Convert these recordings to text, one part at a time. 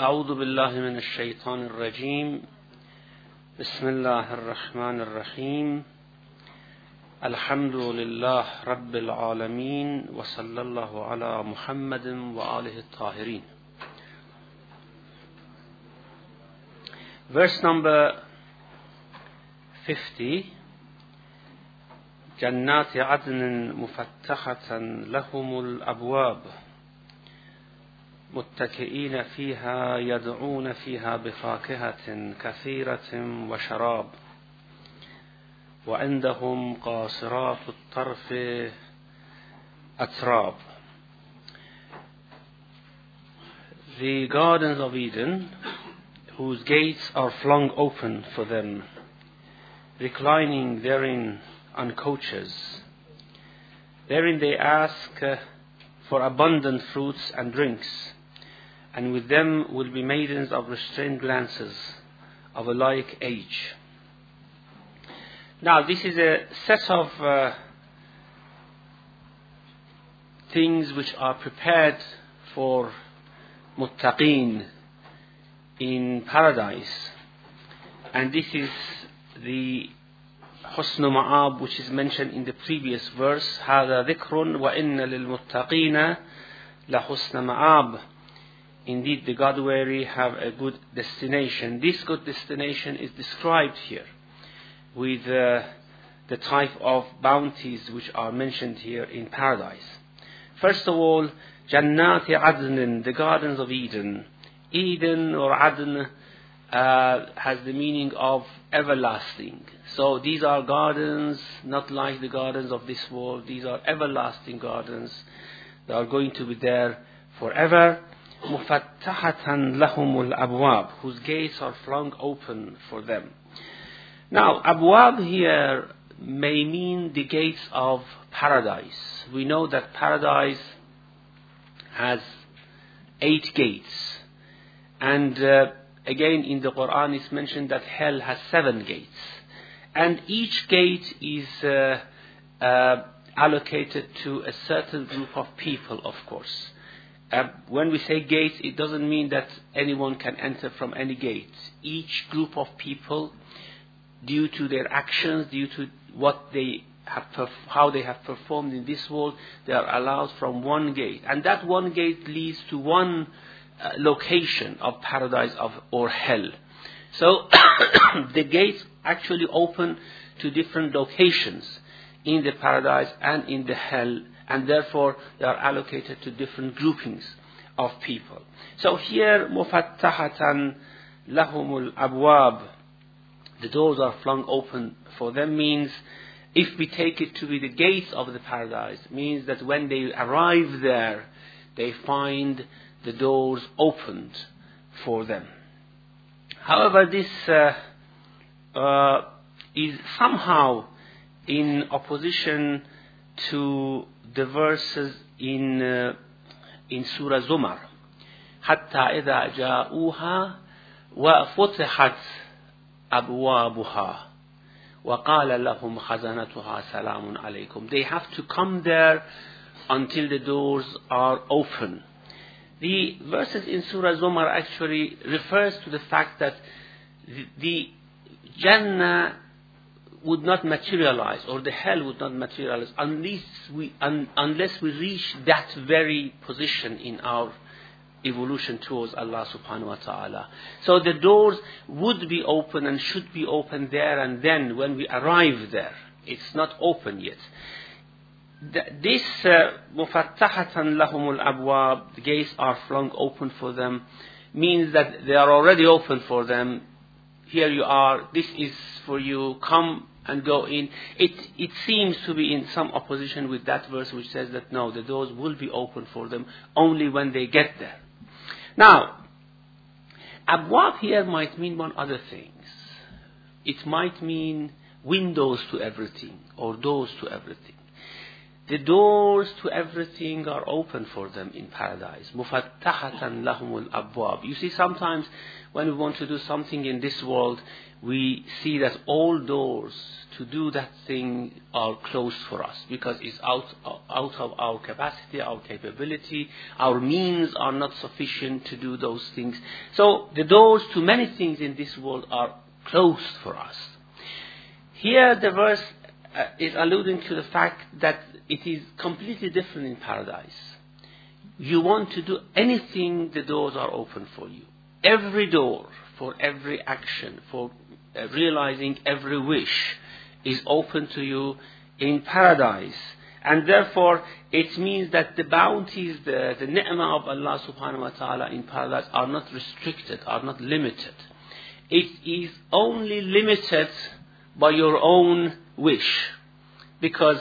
أعوذ بالله من الشيطان الرجيم بسم الله الرحمن الرحيم الحمد لله رب العالمين وصلى الله على محمد وآله الطاهرين. Verse number 50. جنات عدن مفتحة لهم الأبواب متكئين فيها يدعون فيها بفاكهة كثيرة وشراب وعندهم قاصرات الطرف أتراب. The gardens of Eden, whose gates are flung open for them, reclining therein on couches. Therein they ask for abundant fruits and drinks, and with them will be maidens of restrained glances of a like age. Now this is a set of things which are prepared for muttaqeen in paradise, and this is the حسن مآب which is mentioned in the previous verse. هذا ذكر وإن للمتقين لحسن مآب. Indeed, the God-weary have a good destination. This good destination is described here with the type of bounties which are mentioned here in paradise. First of all, جنات عدن, the gardens of Eden. Eden or Adn has the meaning of everlasting. So these are gardens not like the gardens of this world. These are everlasting gardens. They are going to be there forever. مفتحة لهم الأبواب, whose gates are flung open for them. Now, abwab here may mean the gates of paradise. We know that paradise has 8 gates. And again, in the Quran it's mentioned that hell has 7 gates. And each gate is allocated to a certain group of people, of course. When we say gates, it doesn't mean that anyone can enter from any gate. Each group of people, due to their actions, due to what they have, how they have performed in this world, they are allowed from one gate. And that one gate leads to one location of paradise or hell. So the gates actually open to different locations in the paradise and in the hell, and therefore they are allocated to different groupings of people. So here, mufattahatan lahumul abwab, the doors are flung open for them, means, if we take it to be the gates of the paradise, means that when they arrive there, they find the doors opened for them. However, this is somehow in opposition to the verses in Surah Zumar. حتى إذا جاءوها وفتحت أبوابها وقال لهم خزنتها سلام عليكم. They have to come there until the doors are open. The verses in Surah Zumar actually refers to the fact that the Jannah would not materialize, or the hell would not materialize, unless we reach that very position in our evolution towards Allah subhanahu wa ta'ala. So the doors would be open and should be open there and then when we arrive there. It's not open yet. This mufattahatan lahumul abwab, the gates are flung open for them, means that they are already open for them. Here you are, this is for you, come and go in. It seems to be in some opposition with that verse which says that no, the doors will be open for them only when they get there. Now, abwab here might mean one other things. It might mean windows to everything or doors to everything. the doors to everything are open for them in paradise. مُفَتَّحَةً لَهُمُ الْأَبْوَابِ. You see, sometimes when we want to do something in this world, we see that all doors to do that thing are closed for us because it's out of our capacity, our capability, our means are not sufficient to do those things. So the doors to many things in this world are closed for us. Here the verse is alluding to the fact that it is completely different in paradise. You want to do anything, the doors are open for you. Every door for every action, for realizing every wish is open to you in paradise. And therefore, it means that the bounties, the ni'mah of Allah subhanahu wa ta'ala in paradise are not restricted, are not limited. It is only limited by your own wish. Because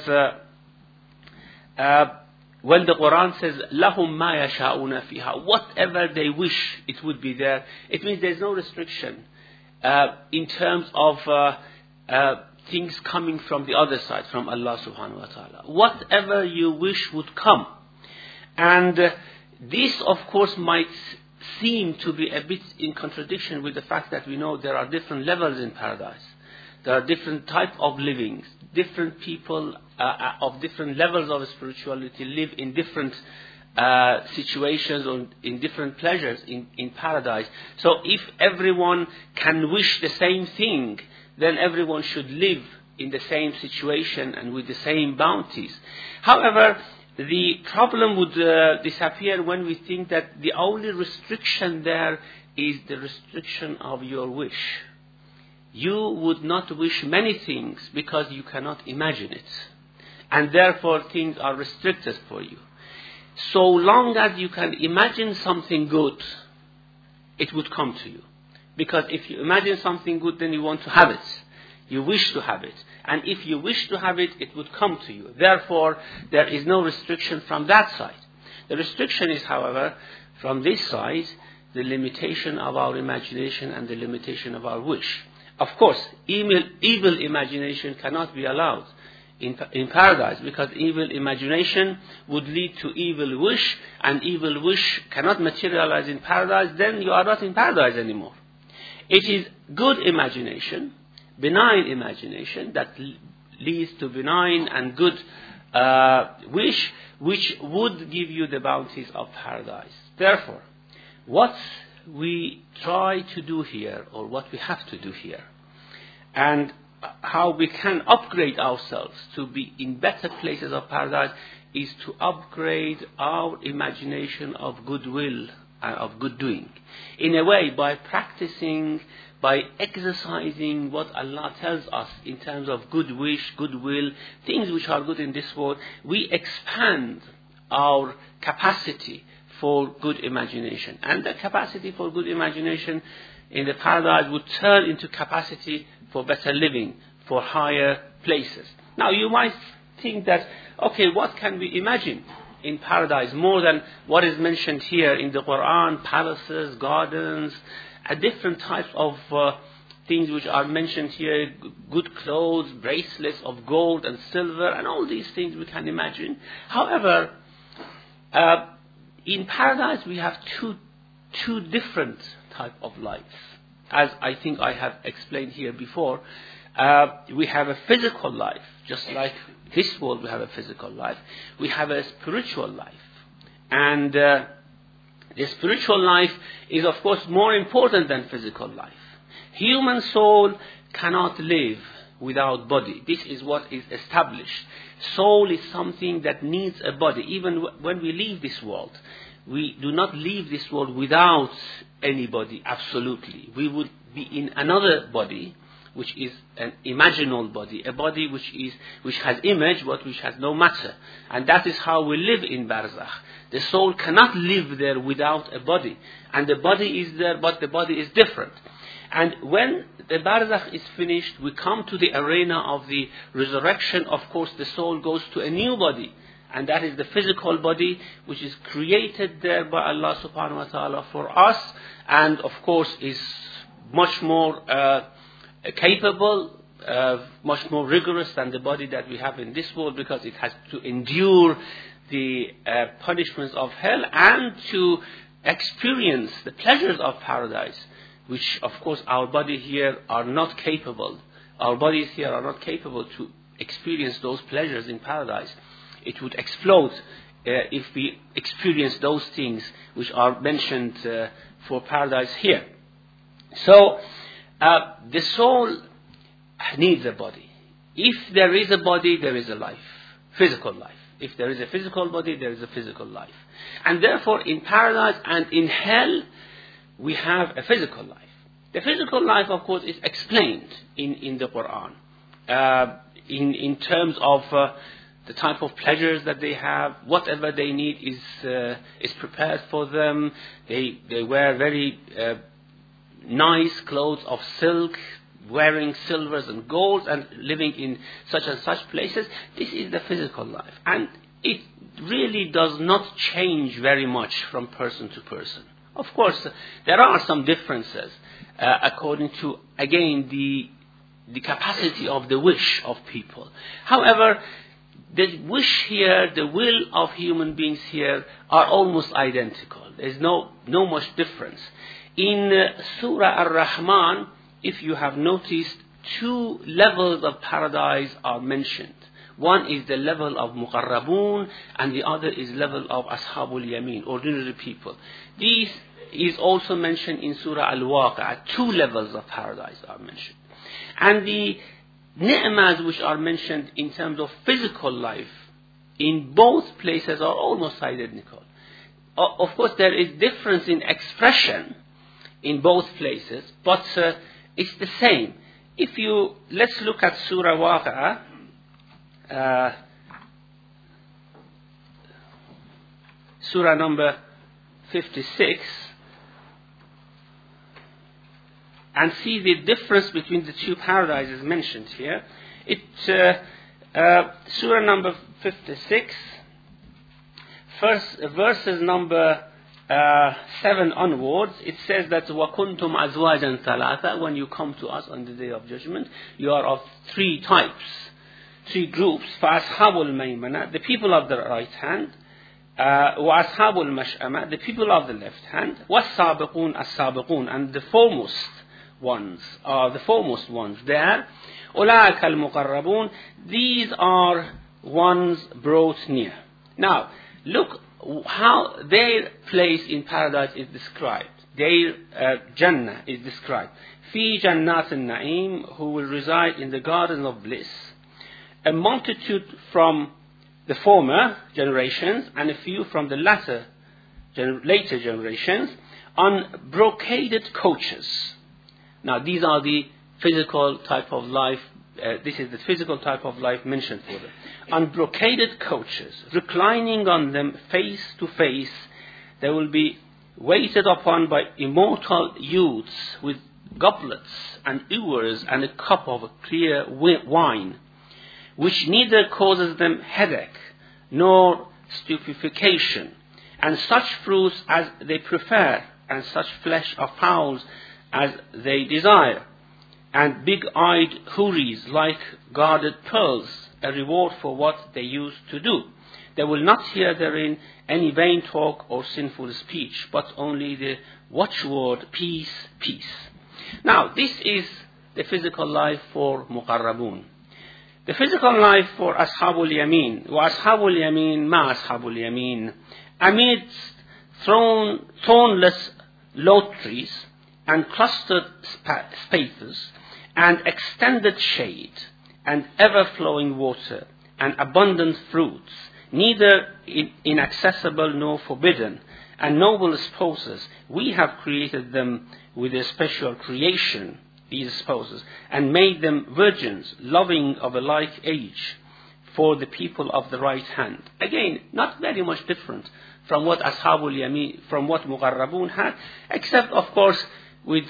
when the Quran says, لَهُمْ مَا يَشَاءُونَ فِيهَا, whatever they wish, it would be there. It means there's no restriction in terms of things coming from the other side, from Allah subhanahu wa ta'ala. Whatever you wish would come. And this, of course, might seem to be a bit in contradiction with the fact that we know there are different levels in paradise. There are different types of livings. Different people of different levels of spirituality live in different situations or in different pleasures in paradise. So if everyone can wish the same thing, then everyone should live in the same situation and with the same bounties. However, the problem would disappear when we think that the only restriction there is the restriction of your wish. You would not wish many things because you cannot imagine it. And therefore things are restricted for you. So long as you can imagine something good, it would come to you. Because if you imagine something good, then you want to have it. You wish to have it. And if you wish to have it, it would come to you. Therefore, there is no restriction from that side. The restriction is, however, from this side, the limitation of our imagination and the limitation of our wish. Of course, evil imagination cannot be allowed in paradise, because evil imagination would lead to evil wish, and evil wish cannot materialize in paradise, then you are not in paradise anymore. It is good imagination, benign imagination, that leads to benign and good wish, which would give you the bounties of paradise. Therefore, what we try to do here, or what we have to do here, and how we can upgrade ourselves to be in better places of paradise, is to upgrade our imagination of goodwill and of good doing. In a way, by practicing, by exercising what Allah tells us in terms of good wish, goodwill, things which are good in this world, we expand our capacity for good imagination. And the capacity for good imagination in the paradise would turn into capacity for better living, for higher places. Now you might think that, okay, what can we imagine in paradise more than what is mentioned here in the Quran, palaces, gardens, different types of things which are mentioned here, good clothes, bracelets of gold and silver, and all these things we can imagine. However, in paradise we have two different types of lives. As I think I have explained here before, we have a physical life, just like this world we have a physical life. We have a spiritual life. And the spiritual life is, of course, more important than physical life. Human soul cannot live without body. This is what is established. Soul is something that needs a body. Even when we leave this world, we do not leave this world without any body, absolutely. We would be in another body, which is an imaginal body, a body which has image but which has no matter. And that is how we live in Barzakh. The soul cannot live there without a body. And the body is there, but the body is different. And when the Barzakh is finished, we come to the arena of the resurrection. Of course, the soul goes to a new body. And that is the physical body, which is created there by Allah subhanahu wa ta'ala for us. And of course is much more capable much more rigorous than the body that we have in this world, because it has to endure the punishments of hell and to experience the pleasures of paradise, which of course our body here are not capable. Our bodies here are not capable to experience those pleasures in paradise. It would explode if we experience those things which are mentioned for paradise here. So the soul needs a body. If there is a body, there is a life, physical life. If there is a physical body, there is a physical life. And therefore, in paradise and in hell, we have a physical life. The physical life, of course, is explained in the Quran in terms of the type of pleasures that they have. Whatever they need is prepared for them. They wear very nice clothes of silk, wearing silvers and golds, and living in such and such places. This is the physical life, and it really does not change very much from person to person. Of course, there are some differences according to, again, the capacity of the wish of people. However, the wish here, the will of human beings here are almost identical. There's no much difference. In Surah Ar-Rahman, if you have noticed, 2 levels of paradise are mentioned. One is the level of Muqarrabun, and the other is level of Ashabul Yamin, ordinary people. These is also mentioned in Surah Al-Waqi'ah. 2 levels of paradise are mentioned. And the ni'mas which are mentioned in terms of physical life in both places are almost identical. Of course, there is difference in expression in both places, but it's the same. Let's look at Surah Waqi'ah, Surah number 56, and see the difference between the 2 paradises mentioned here. Surah number 56, verses number 7 onwards, it says that وَكُنْتُمْ أَزْوَاجًا ثَلَاثًا. When you come to us on the day of judgment, you are of 3 types, 3 groups. فَأَصْحَابُ الْمَيْمَنَةِ, the people of the right hand, وَأَصْحَابُ الْمَشْأَمَةِ, the people of the left hand, وَالسَّابِقُونَ السَّابِقُونَ, and the foremost ones are the foremost ones there. أُولَٰئِكَ الْمُقَرَّبُونَ, these are ones brought near. Now, look how their place in paradise is described. Their Jannah is described. فِي جَنَّاتِ النَّعِيمِ, who will reside in the garden of bliss. A multitude from the former generations and a few from the later generations on brocaded coaches. Now, these are the physical type of life. This is the physical type of life mentioned for them. On brocaded coaches, reclining on them face to face, they will be waited upon by immortal youths with goblets and ewers and a cup of clear wine, which neither causes them headache nor stupefaction, and such fruits as they prefer, and such flesh of fowls as they desire, and big-eyed houris like guarded pearls, a reward for what they used to do. They will not hear therein any vain talk or sinful speech, but only the watchword, peace, peace. Now, this is the physical life for Muqarrabun. The physical life for Ashabul Yamin. وَأَصْحَابُ الْيَمِينَ مَا أَصْحَابُ الْيَمِينَ. Amidst thornless lote trees and clustered spaces and extended shade and ever-flowing water and abundant fruits, neither inaccessible nor forbidden, and noble spouses, we have created them with a special creation, these spouses, and made them virgins, loving of a like age, for the people of the right hand. Again, not very much different from what Ashabul Yamin, from what Muqarrabun had, except, of course, with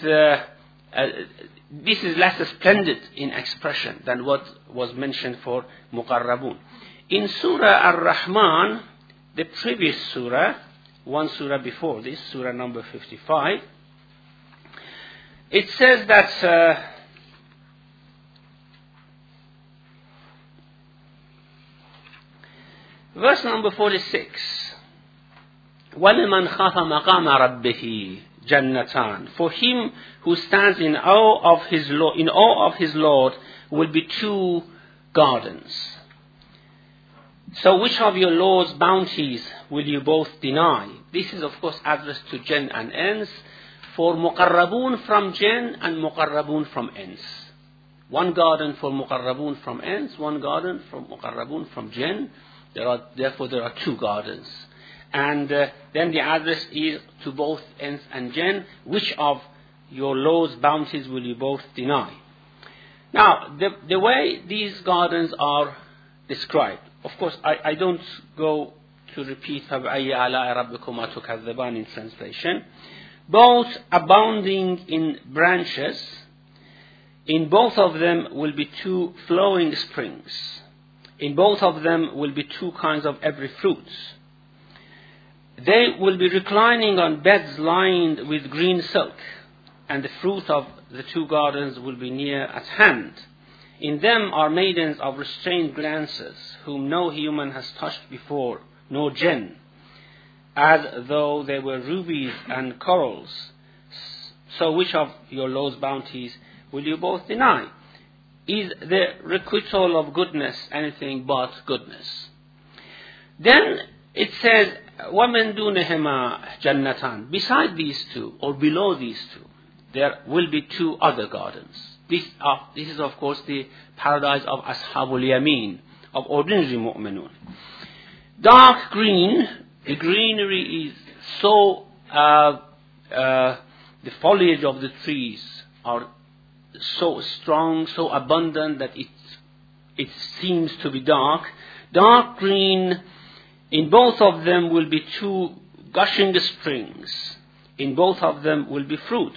this is less splendid in expression than what was mentioned for Muqarrabun. In Surah Ar-Rahman, the previous surah, one surah before this, surah number 55, it says that Verse number 46. وَلِمَنْ خَافَ مَقَامَ رَبِّهِ جَنَّتَانِ. For him who stands in awe of his Lord will be two gardens. So which of your Lord's bounties will you both deny? This is of course addressed to jinn and ins, for muqarrabun from jinn and muqarrabun from ins. One garden for muqarrabun from ins, one garden for muqarrabun from jinn. Therefore there are two gardens. And then the address is to both ins and jinn. Which of your Lord's bounties will you both deny? Now, the way these gardens are described, of course, I don't go to repeat فَبِأَيِّ آلَاءِ رَبِّكُمَا تُكَذِّبَانِ in translation. Both abounding in branches, in both of them will be two flowing springs. In both of them will be two kinds of every fruit. They will be reclining on beds lined with green silk, and the fruit of the two gardens will be near at hand. In them are maidens of restrained glances, whom no human has touched before, no jinn, as though they were rubies and corals. So which of your Lord's bounties will you both deny? Is the requital of goodness anything but goodness? Then it says, وَمِن دُونِهِمَا جَنَّتَانِ. Beside these two, or below these two, there will be two other gardens. This is of course the paradise of Ashabul Yameen, of ordinary mu'minun. Dark green, the greenery is so, the foliage of the trees are so strong, so abundant that it seems to be dark. Dark green. In both of them will be two gushing springs. In both of them will be fruits,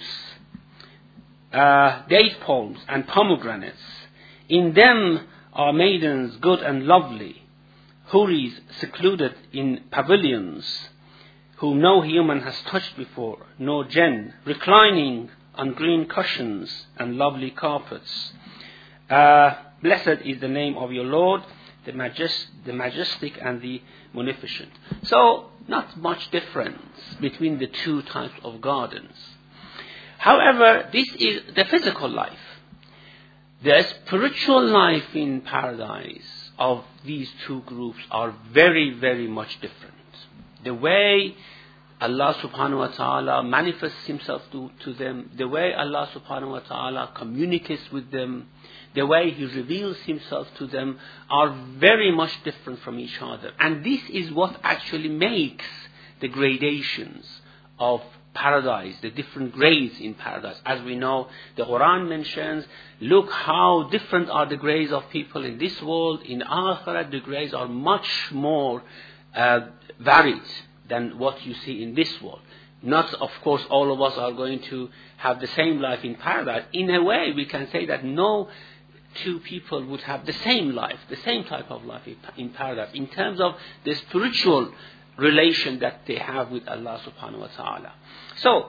date palms and pomegranates. In them are maidens good and lovely, houris secluded in pavilions, whom no human has touched before, no jinn, reclining on green cushions and lovely carpets. Blessed is the name of your Lord, the majestic and the munificent. So, not much difference between the two types of gardens. However, this is the physical life. The spiritual life in paradise of these two groups are very, very much different. The way Allah subhanahu wa ta'ala manifests himself to them, the way Allah subhanahu wa ta'ala communicates with them, the way he reveals himself to them are very much different from each other. And this is what actually makes the gradations of paradise, the different grades in paradise. As we know, the Quran mentions, look how different are the grades of people in this world. In Akhirat, the grades are much more varied than what you see in this world. Not, of course, all of us are going to have the same life in paradise. In a way, we can say that no two people would have the same life, the same type of life in paradise, in terms of the spiritual relation that they have with Allah subhanahu wa ta'ala. So,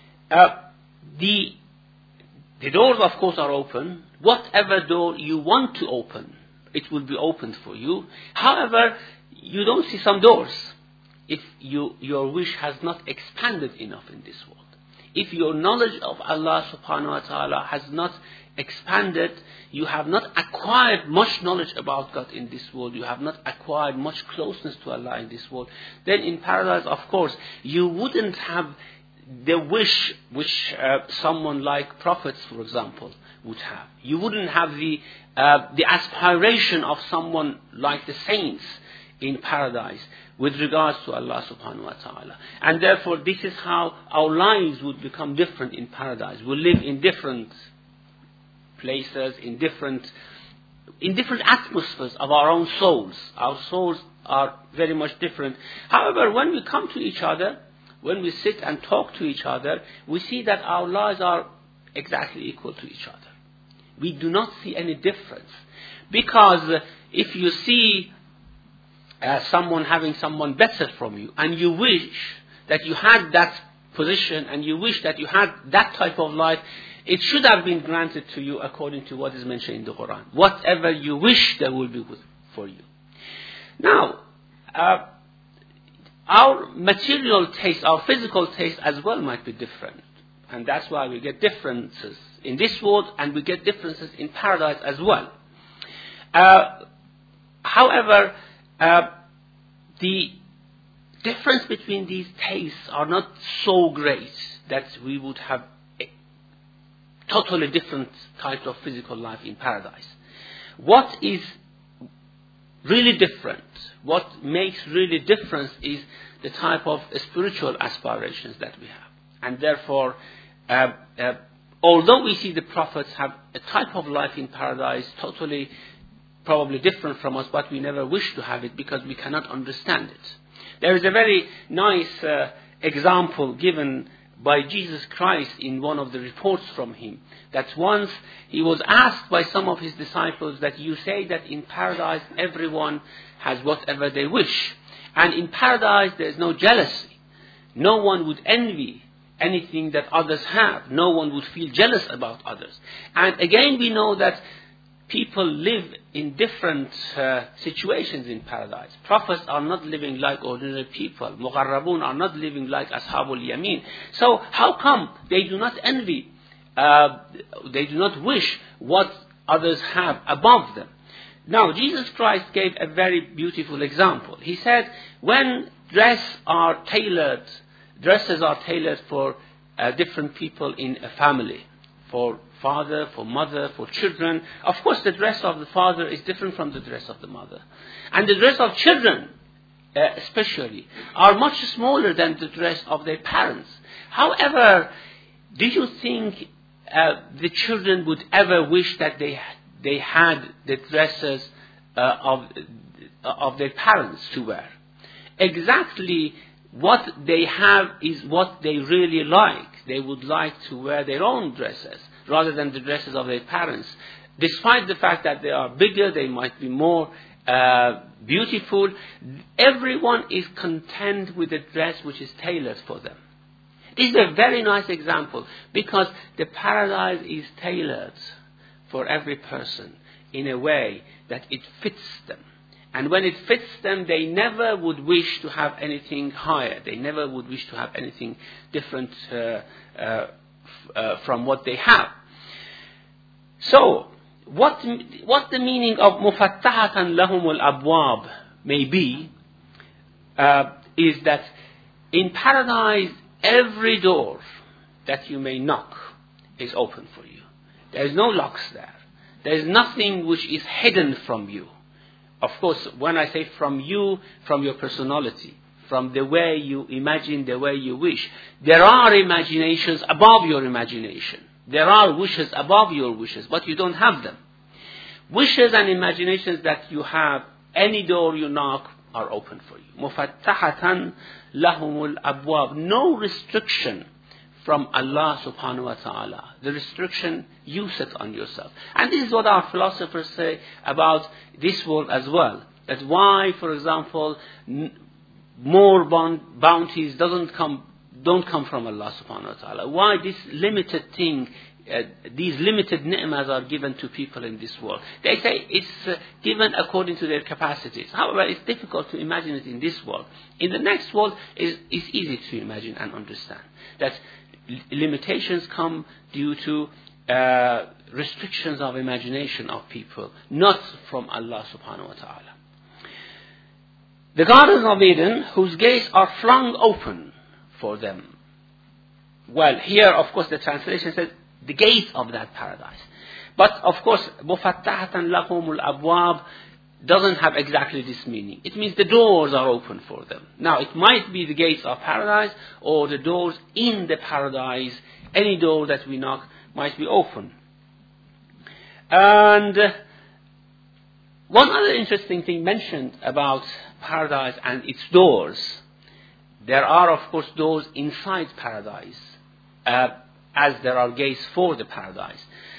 the doors, of course, are open. Whatever door you want to open, it will be opened for you. However, you don't see some doors if your wish has not expanded enough in this world. If your knowledge of Allah subhanahu wa ta'ala has not expanded, you have not acquired much knowledge about God in this world, you have not acquired much closeness to Allah in this world, then in paradise, of course, you wouldn't have the wish which someone like prophets, for example, would have. You wouldn't have the aspiration of someone like the saints in paradise with regards to Allah subhanahu wa ta'ala. And therefore, this is how our lives would become different in paradise. We'll live in different places, in different atmospheres of our own souls. Our souls are very much different. However, when we come to each other, when we sit and talk to each other, we see that our lives are exactly equal to each other. We do not see any difference. Because if you see someone having someone better from you, and you wish that you had that position, and you wish that you had that type of life, it should have been granted to you according to what is mentioned in the Quran. Whatever you wish, there will be for you. Now, our material taste, our physical taste as well might be different. And that's why we get differences in this world and we get differences in paradise as well. However, the difference between these tastes are not so great that we would have a totally different type of physical life in paradise. What is really different, what makes really difference is the type of spiritual aspirations that we have. And therefore, although we see the prophets have a type of life in paradise totally probably different from us, but we never wish to have it because we cannot understand it. There is a very nice example given by Jesus Christ in one of the reports from him, that once he was asked by some of his disciples that you say that in paradise everyone has whatever they wish, and in paradise there is no jealousy. No one would envy anything that others have. No one would feel jealous about others. And again we know that people live in different situations in paradise. Prophets are not living like ordinary people. Muqarrabun are not living like Ashabul Yamin. So how come they do not envy, they do not wish what others have above them? Now Jesus Christ gave a very beautiful example. He said when dresses are tailored for different people in a family, for father, for mother, for children. Of course, the dress of the father is different from the dress of the mother. And the dress of children, especially, are much smaller than the dress of their parents. However, do you think the children would ever wish that they had the dresses of their parents to wear? Exactly what they have is what they really like. They would like to wear their own dresses rather than the dresses of their parents. Despite the fact that they are bigger, they might be more beautiful, everyone is content with a dress which is tailored for them. This is a very nice example because the paradise is tailored for every person in a way that it fits them. And when it fits them, they never would wish to have anything higher. They never would wish to have anything different from what they have. So, what the meaning of mufattahatan lahumul abwab may be, is that in paradise, every door that you may knock is open for you. There is no locks there. There is nothing which is hidden from you. Of course, when I say from you, from your personality, from the way you imagine, the way you wish. There are imaginations above your imagination. There are wishes above your wishes, but you don't have them. Wishes and imaginations that you have, any door you knock, are open for you. Mufattahatan lahumul abwab. No restriction from Allah subhanahu wa ta'ala. The restriction you set on yourself. And this is what our philosophers say about this world as well. That why, for example, more bounties don't come from Allah subhanahu wa ta'ala. Why this limited thing, these limited ni'mas are given to people in this world. They say it's given according to their capacities. However, it's difficult to imagine it in this world. In the next world, it's easy to imagine and understand. That limitations come due to restrictions of imagination of people, not from Allah subhanahu wa ta'ala. The gardens of Eden, whose gates are flung open for them. Well, here, of course, the translation says the gates of that paradise. But, of course, مُفَتَّحَةً لَهُمُ الْأَبْوَابِ doesn't have exactly this meaning. It means the doors are open for them. Now, it might be the gates of paradise or the doors in the paradise. Any door that we knock might be open. And one other interesting thing mentioned about paradise and its doors. There are, of course, doors inside paradise, as there are gates for the paradise.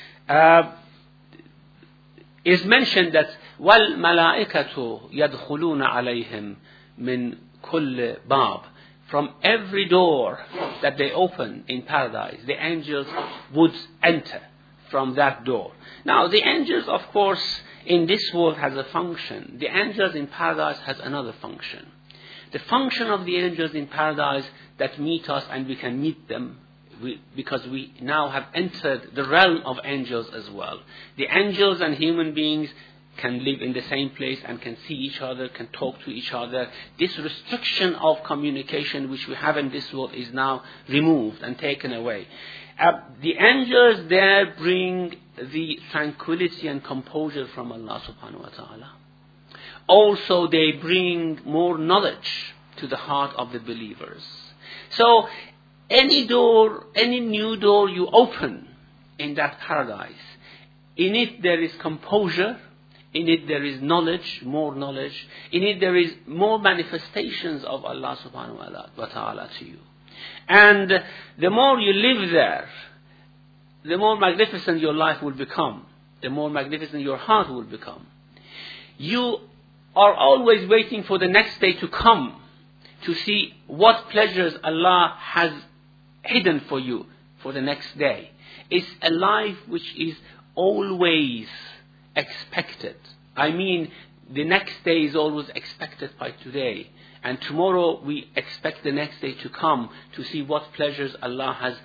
It is mentioned that وَالْمَلَائِكَةُ يَدْخُلُونَ عَلَيْهِمْ مِنْ كُلِّ بَابٍ. From every door that they open in paradise, the angels would enter from that door. Now, the angels, of course, in this world has a function. The angels in paradise has another function. The function of the angels in paradise that meet us, and we can meet them because we now have entered the realm of angels as well. The angels and human beings can live in the same place and can see each other, can talk to each other. This restriction of communication which we have in this world is now removed and taken away. The angels there bring the tranquility and composure from Allah subhanahu wa ta'ala. Also, they bring more knowledge to the heart of the believers. So, any door, any new door you open in that paradise, in it there is composure, in it there is knowledge, more knowledge, in it there is more manifestations of Allah subhanahu wa ta'ala to you. And the more you live there, the more magnificent your life will become, the more magnificent your heart will become. You are always waiting for the next day to come to see what pleasures Allah has hidden for you for the next day. It's a life which is always expected. I mean, the next day is always expected by today. And tomorrow we expect the next day to come to see what pleasures Allah has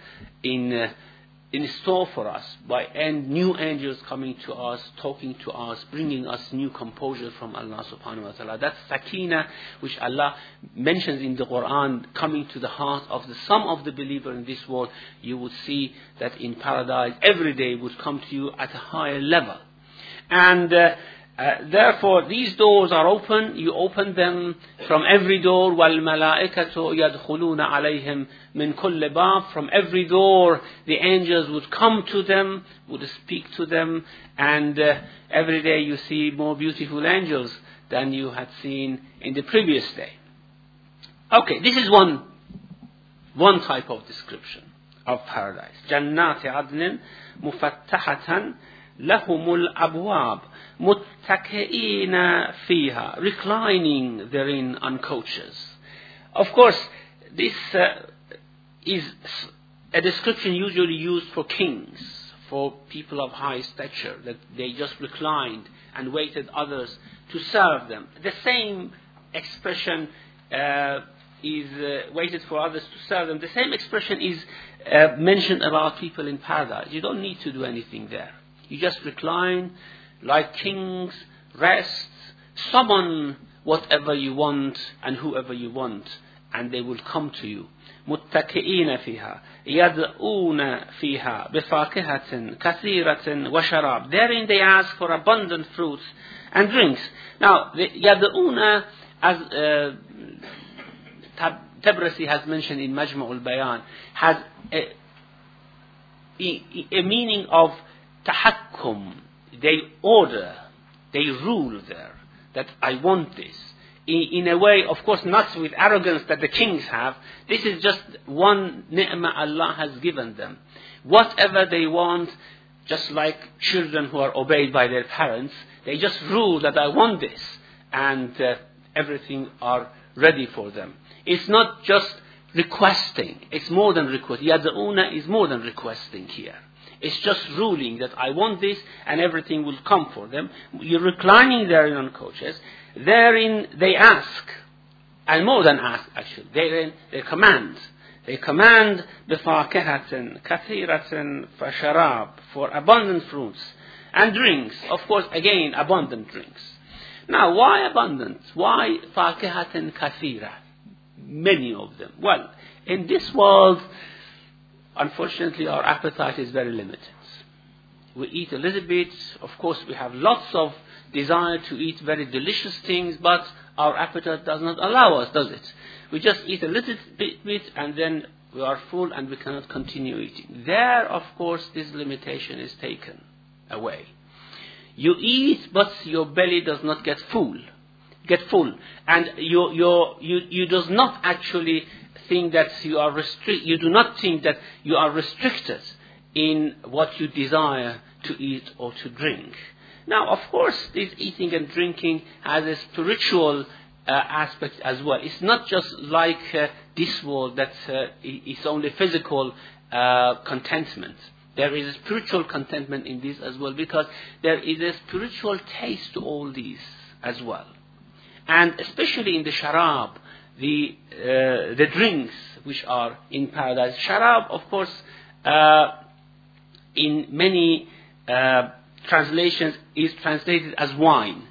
in store for us by new angels coming to us, talking to us, bringing us new composure from Allah subhanahu wa ta'ala. That's sakina which Allah mentions in the Quran coming to the heart of some of the believers in this world. You would see that in paradise every day would come to you at a higher level. And therefore, these doors are open. You open them from every door. وَالْمَلَائِكَةُ يَدْخُلُونَ عَلَيْهِمْ مِنْ كُلِّ بَابٍ. From every door, the angels would come to them, would speak to them, and every day you see more beautiful angels than you had seen in the previous day. Okay, this is one type of description of paradise. جَنَّاتِ عَدْنٍ مُفَتَّحَةً لَهُمُ الْأَبْوَابِ مُتَّكِئِينَ فِيهَا, reclining therein on couches. Of course, this is a description usually used for kings, for people of high stature, that they just reclined and waited others to serve them. The same expression is waited for others to serve them. The same expression is mentioned about people in paradise. You don't need to do anything there. You just recline like kings, rest, summon whatever you want and whoever you want, and they will come to you. متكئين فيها يدعون فيها بفاكهة كثيرة وشراب. Therein they ask for abundant fruits and drinks. Now, the يدعون, as Tabrasi has mentioned in Majma' al-Bayan, has a meaning of tahakkum. They order, they rule there, that I want this. In a way, of course, not with arrogance that the kings have. This is just one ni'mah Allah has given them. Whatever they want, just like children who are obeyed by their parents, they just rule that I want this, and everything are ready for them. It's not just requesting, it's more than request. Yad'una is more than requesting here. It's just ruling that I want this and everything will come for them. You're reclining therein on couches. Therein they ask, and more than ask actually, they command. They command بِفَاكِهَةٍ كَثِيرَةٍ فَشَرَابٍ, for abundant fruits and drinks. Of course, again, abundant drinks. Now, why abundant? Why فَاكِهَةٍ كَثِيرَةٍ? Many of them. Well, in this world, unfortunately, our appetite is very limited. We eat a little bit. Of course, we have lots of desire to eat very delicious things, but our appetite does not allow us, does it? We just eat a little bit and then we are full and we cannot continue eating. There, of course, this limitation is taken away. You eat, but your belly does not get full. And you does not actually think that you are you do not think that you are restricted in what you desire to eat or to drink. Now, of course, this eating and drinking has a spiritual aspect as well. It's not just like this world that it's only physical contentment. There is a spiritual contentment in this as well, because there is a spiritual taste to all these as well. And especially in the sharab, the drinks which are in paradise. Sharab, of course, in many translations is translated as wine.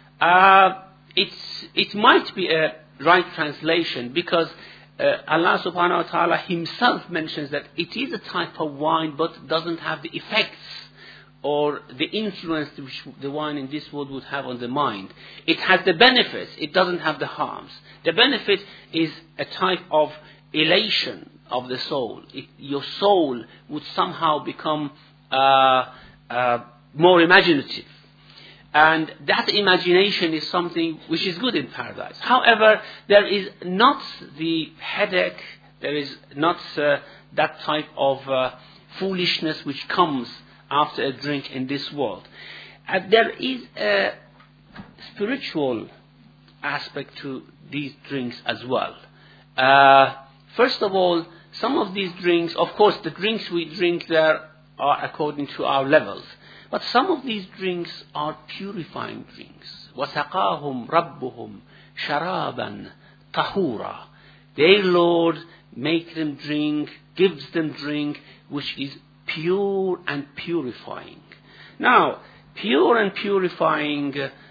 It might be a right translation, because Allah subhanahu wa ta'ala himself mentions that it is a type of wine, but doesn't have the effects or the influence which the wine in this world would have on the mind. It has the benefits, it doesn't have the harms. The benefit is a type of elation of the soul. Your soul would somehow become more imaginative. And that imagination is something which is good in paradise. However, there is not the headache, there is not that type of foolishness which comes after a drink in this world. There is a spiritual aspect to these drinks as well. First of all, some of these drinks, of course the drinks we drink there are according to our levels. But some of these drinks are purifying drinks. وَسَقَاهُمْ رَبُّهُمْ شَرَابًا طَهُورًا. Their Lord makes them drink, gives them drink, which is pure and purifying. Now, pure and purifying,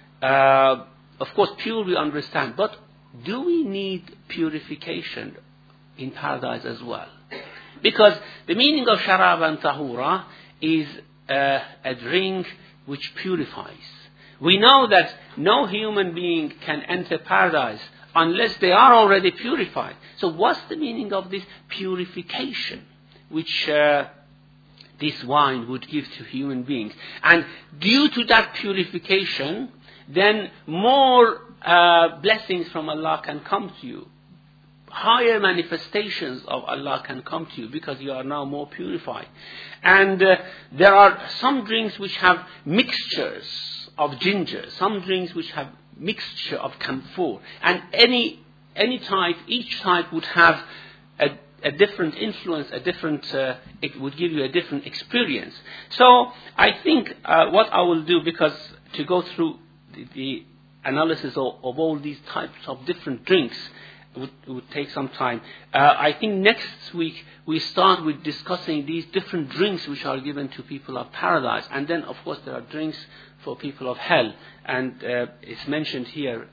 of course pure we understand, but do we need purification in paradise as well? Because the meaning of sharaban tahura is a drink which purifies. We know that no human being can enter paradise unless they are already purified. So what's the meaning of this purification which this wine would give to human beings? And due to that purification, then more blessings from Allah can come to you. Higher manifestations of Allah can come to you because you are now more purified. And there are some drinks which have mixtures of ginger, some drinks which have mixture of camphor, and any type, each type would have a different influence, a different, it would give you a different experience. So I think what I will do, because to go through the analysis of all these types of different drinks would take some time. I think next week we start with discussing these different drinks which are given to people of paradise, and then of course there are drinks for people of hell, and it's mentioned here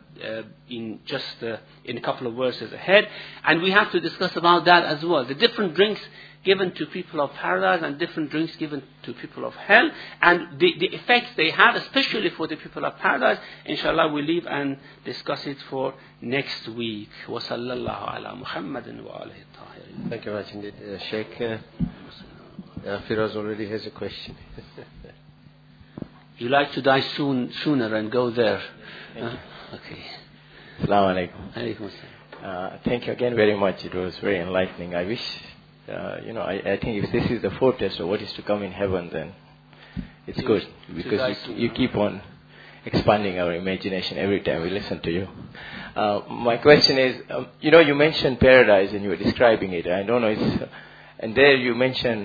in a couple of verses ahead, and we have to discuss about that as well. The different drinks given to people of paradise and different drinks given to people of hell, and the effects they have, especially for the people of paradise. Inshallah, we'll leave and discuss it for next week. Wa sallallahu ala Muhammadin wa alihi tahirin. Thank you very much indeed, Sheikh. Firoz already has a question. You like to die sooner and go there? Okay. Assalamu alaikum. Alaikum assalam. Thank you again very much. It was very enlightening. I wish, I think if this is the foretaste of what is to come in heaven, then it's good, because you keep on expanding our imagination every time we listen to you. My question is, you mentioned paradise and you were describing it. I don't know, and there you mentioned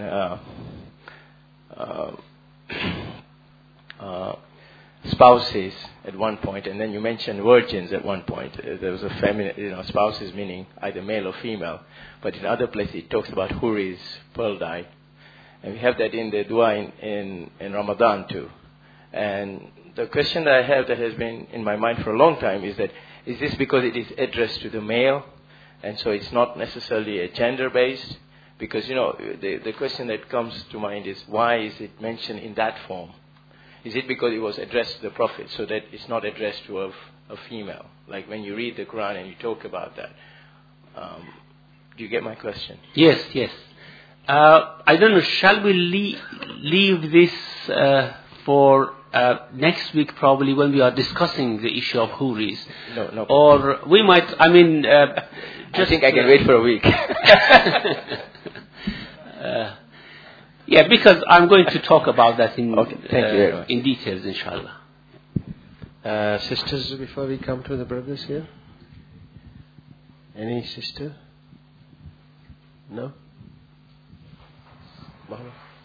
spouses at one point, and then you mentioned virgins at one point. There was a feminine, spouses meaning either male or female, but in other places it talks about huris, pearl dye, and we have that in the dua in Ramadan too. And the question that I have that has been in my mind for a long time is this because it is addressed to the male, and so it's not necessarily a gender based? Because the question that comes to mind is, why is it mentioned in that form? Is it because it was addressed to the Prophet, so that it's not addressed to a female? Like when you read the Quran and you talk about that. Do you get my question? Yes. I don't know, shall we leave this for next week, probably, when we are discussing the issue of huris? No. Or we might, I think I can wait for a week. Yeah, because I'm going to talk about that in details, inshallah. Sisters, before we come to the brothers here? Any sister? No? Muhammad?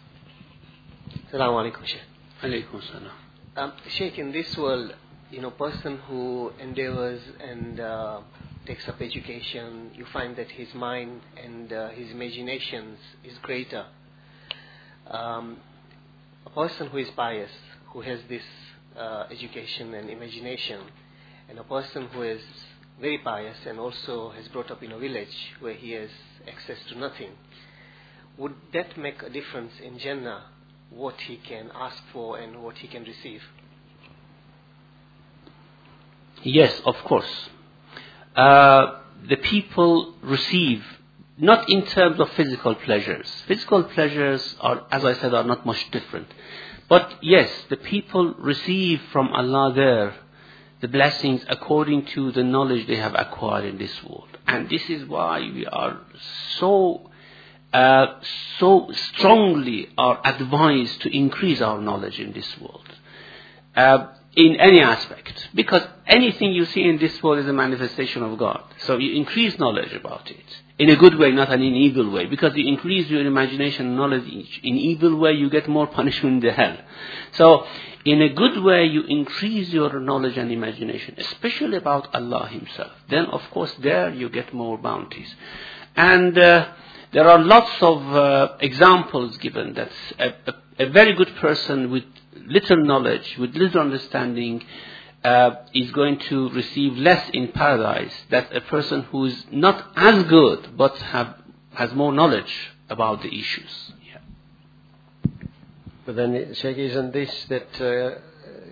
Assalamu alaikum, Sheikh. Alaykum salam. Sheikh, in this world, person who endeavors and takes up education, you find that his mind and his imaginations is greater. A person who is pious, who has this education and imagination, and a person who is very pious and also has brought up in a village where he has access to nothing, would that make a difference in Jannah, what he can ask for and what he can receive? Yes, of course. The people receive, not in terms of physical pleasures. Physical pleasures are, as I said, are not much different. But yes, the people receive from Allah there the blessings according to the knowledge they have acquired in this world. And this is why we are so strongly are advised to increase our knowledge in this world. In any aspect. Because anything you see in this world is a manifestation of God. So you increase knowledge about it. In a good way, not in an evil way. Because you increase your imagination and knowledge in evil way, you get more punishment in the hell. So, in a good way, you increase your knowledge and imagination, especially about Allah Himself. Then, of course, there you get more bounties. And there are lots of examples given that a very good person with little knowledge, with little understanding, is going to receive less in paradise than a person who is not as good but has more knowledge about the issues. Yeah. But then, Sheikh, isn't this that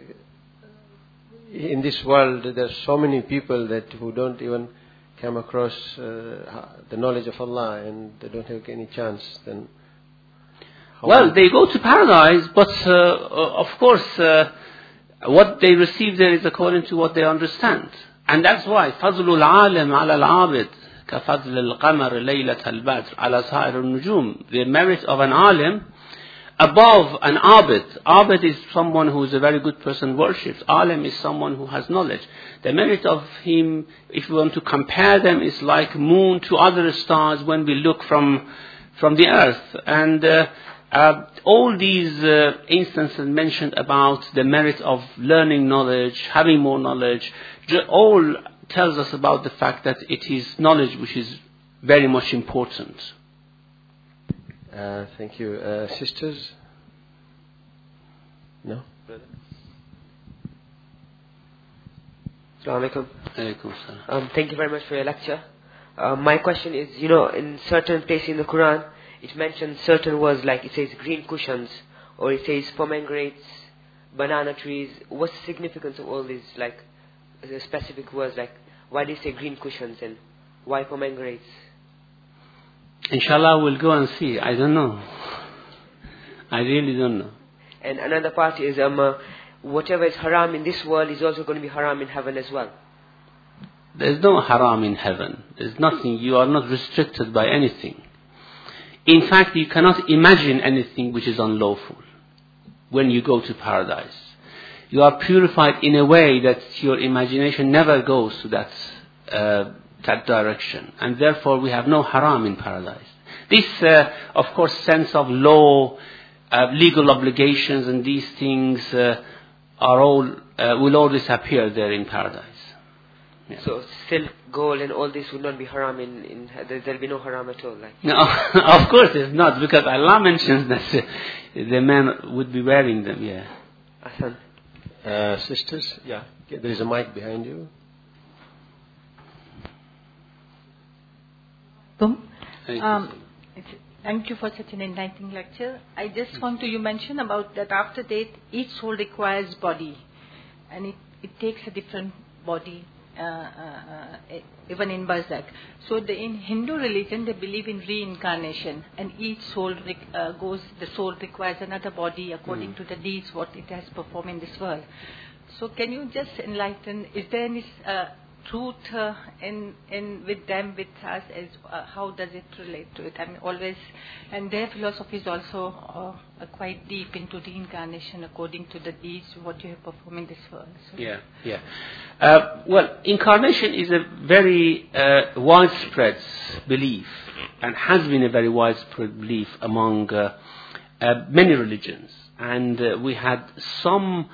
in this world there are so many people that who don't even come across the knowledge of Allah and they don't have any chance? Then well, they go to paradise, but of course, what they receive there is according to what they understand. And that's why فضل العالم على العابد كفضل القمر ليلة البدر على سائر النجوم. The merit of an alim above an abid. Abid is someone who is a very good person, worships. Alim is someone who has knowledge. The merit of him, if we want to compare them, is like moon to other stars when we look from the earth. And all these instances mentioned about the merit of learning knowledge, having more knowledge, all tells us about the fact that it is knowledge which is very much important. Thank you. Sisters? No? Assalamu alaikum. Alaykum salam. Thank you very much for your lecture. My question is, in certain places in the Quran, it mentions certain words like it says green cushions, or it says pomegranates, banana trees. What's the significance of all these, like, specific words? Like, why do you say green cushions and why pomegranates? Inshallah, we'll go and see. I don't know. I really don't know. And another part is, whatever is haram in this world is also going to be haram in heaven as well. There's no haram in heaven. There's nothing. You are not restricted by anything. In fact, you cannot imagine anything which is unlawful when you go to paradise. You are purified in a way that your imagination never goes to that direction. And therefore, we have no haram in paradise. This, of course, sense of law, legal obligations and these things will all disappear there in paradise. Yeah. So silk, gold and all this would not be haram there'll be no haram at all. Like. No, of course it's not, because Allah mentions that the man would be wearing them, yeah. Ahsan. Sisters? Yeah. There is a mic behind you. Thank you for such an enlightening lecture. I just want you mention about that after death, each soul requires body, and it takes a different body. Even in Barzakh. So in Hindu religion, they believe in reincarnation, and each soul the soul requires another body according to the deeds what it has performed in this world. So can you just enlighten, is there any truth with them, with us, as how does it relate to it? I mean, always, and their philosophy is also quite deep into reincarnation according to the deeds what you have performed in this world. So. Yeah. Well, incarnation is a very widespread belief, and has been a very widespread belief among many religions. and we had some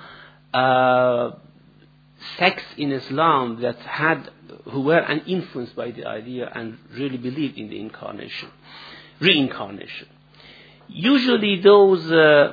sects in Islam who were influenced by the idea and really believed in the reincarnation. Usually those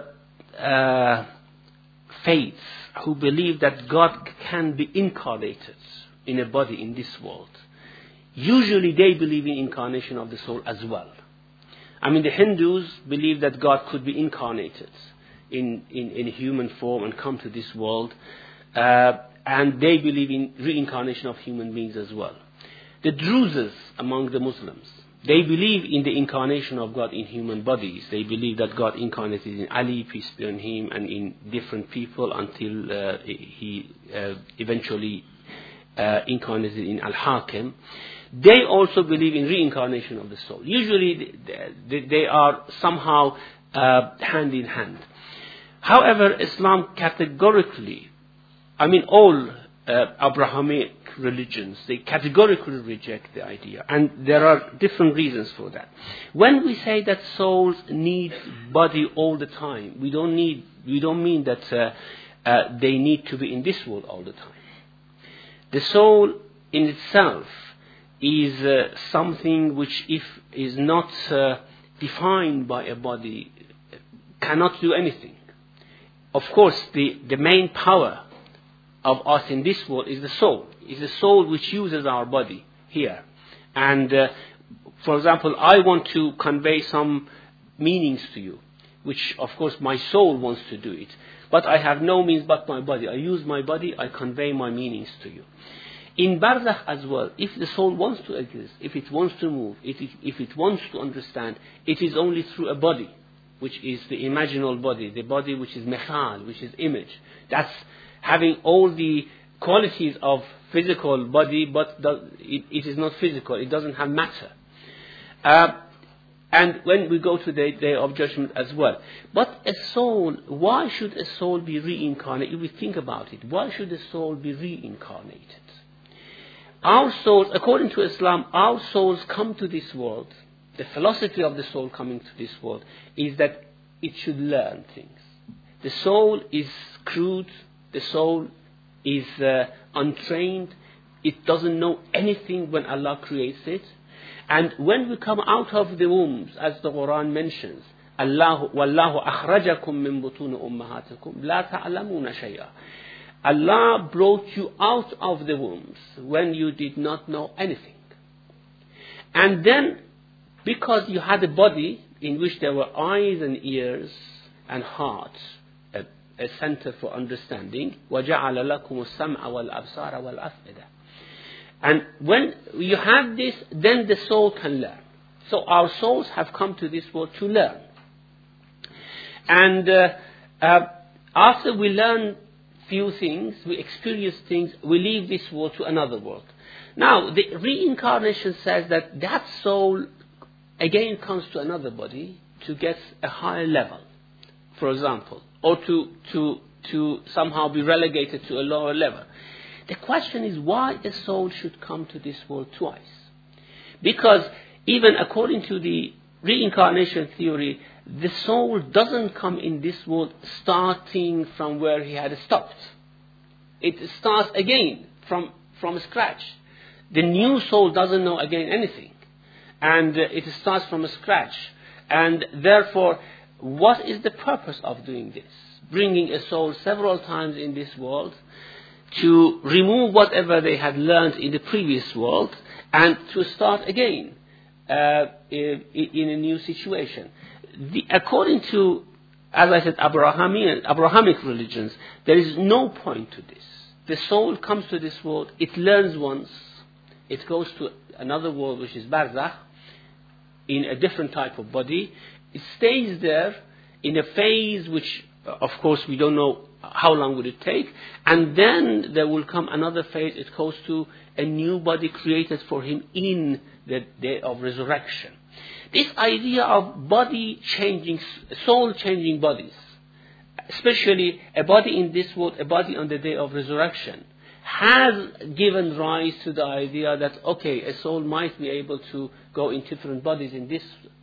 faiths who believe that God can be incarnated in a body in this world, usually they believe in incarnation of the soul as well. I mean, the Hindus believe that God could be incarnated in human form and come to this world, and they believe in reincarnation of human beings as well. The Druzes among the Muslims, they believe in the incarnation of God in human bodies. They believe that God incarnated in Ali, peace be on him, and in different people until he eventually incarnated in Al-Hakim. They also believe in reincarnation of the soul. Usually they are somehow hand in hand. However, Islam categorically, all Abrahamic religions, they categorically reject the idea, and there are different reasons for that. When we say that souls need body all the time, we don't mean that they need to be in this world all the time. The soul in itself is something which, if is not defined by a body, cannot do anything. Of course, the main power of us in this world is the soul. It's the soul which uses our body here. And for example, I want to convey some meanings to you, which of course my soul wants to do it. But I have no means but my body. I use my body, I convey my meanings to you. In Barzakh as well, if the soul wants to exist, if it wants to move, if it wants to understand, it is only through a body, which is the imaginal body, the body which is methal, which is image. That's having all the qualities of physical body, but it is not physical. It doesn't have matter. And when we go to the Day of Judgment as well. But a soul, why should a soul be reincarnated? If we think about it, why should a soul be reincarnated? Our souls, according to Islam, our souls come to this world. The philosophy of the soul coming to this world is that it should learn things. The soul is crude. The soul is untrained. It doesn't know anything when Allah creates it. And when we come out of the wombs, as the Quran mentions, وَاللَّهُ أَخْرَجَكُم مِّن بُطُونِ أُمَّهَاتِكُمْ لَا تَعْلَمُونَ شَيْئًا. Allah brought you out of the wombs when you did not know anything. And then, because you had a body in which there were eyes and ears and heart, a center for understanding, وَجَعَلَ لَكُمُ السَّمْعَ وَالْأَبْصَارَ وَالْأَفْئِدَةَ. And when you have this, then the soul can learn. So our souls have come to this world to learn. And after we learn few things, we experience things, we leave this world to another world. Now, the reincarnation says that that soul again comes to another body to get a higher level, for example, or to somehow be relegated to a lower level. The question is why a soul should come to this world twice. Because even according to the reincarnation theory, the soul doesn't come in this world starting from where he had stopped. It starts again from scratch. The new soul doesn't know again anything. And it starts from scratch. And therefore, what is the purpose of doing this? Bringing a soul several times in this world to remove whatever they had learned in the previous world and to start again in a new situation. According to, as I said, Abrahamic religions, there is no point to this. The soul comes to this world, it learns once, it goes to another world which is Barzakh, in a different type of body. It stays there in a phase which, of course, we don't know how long would it take, and then there will come another phase. It goes to a new body created for him in the day of resurrection. This idea of body changing, soul changing bodies, especially a body in this world, a body on the day of resurrection, has given rise to the idea that, okay, a soul might be able to go in different bodies in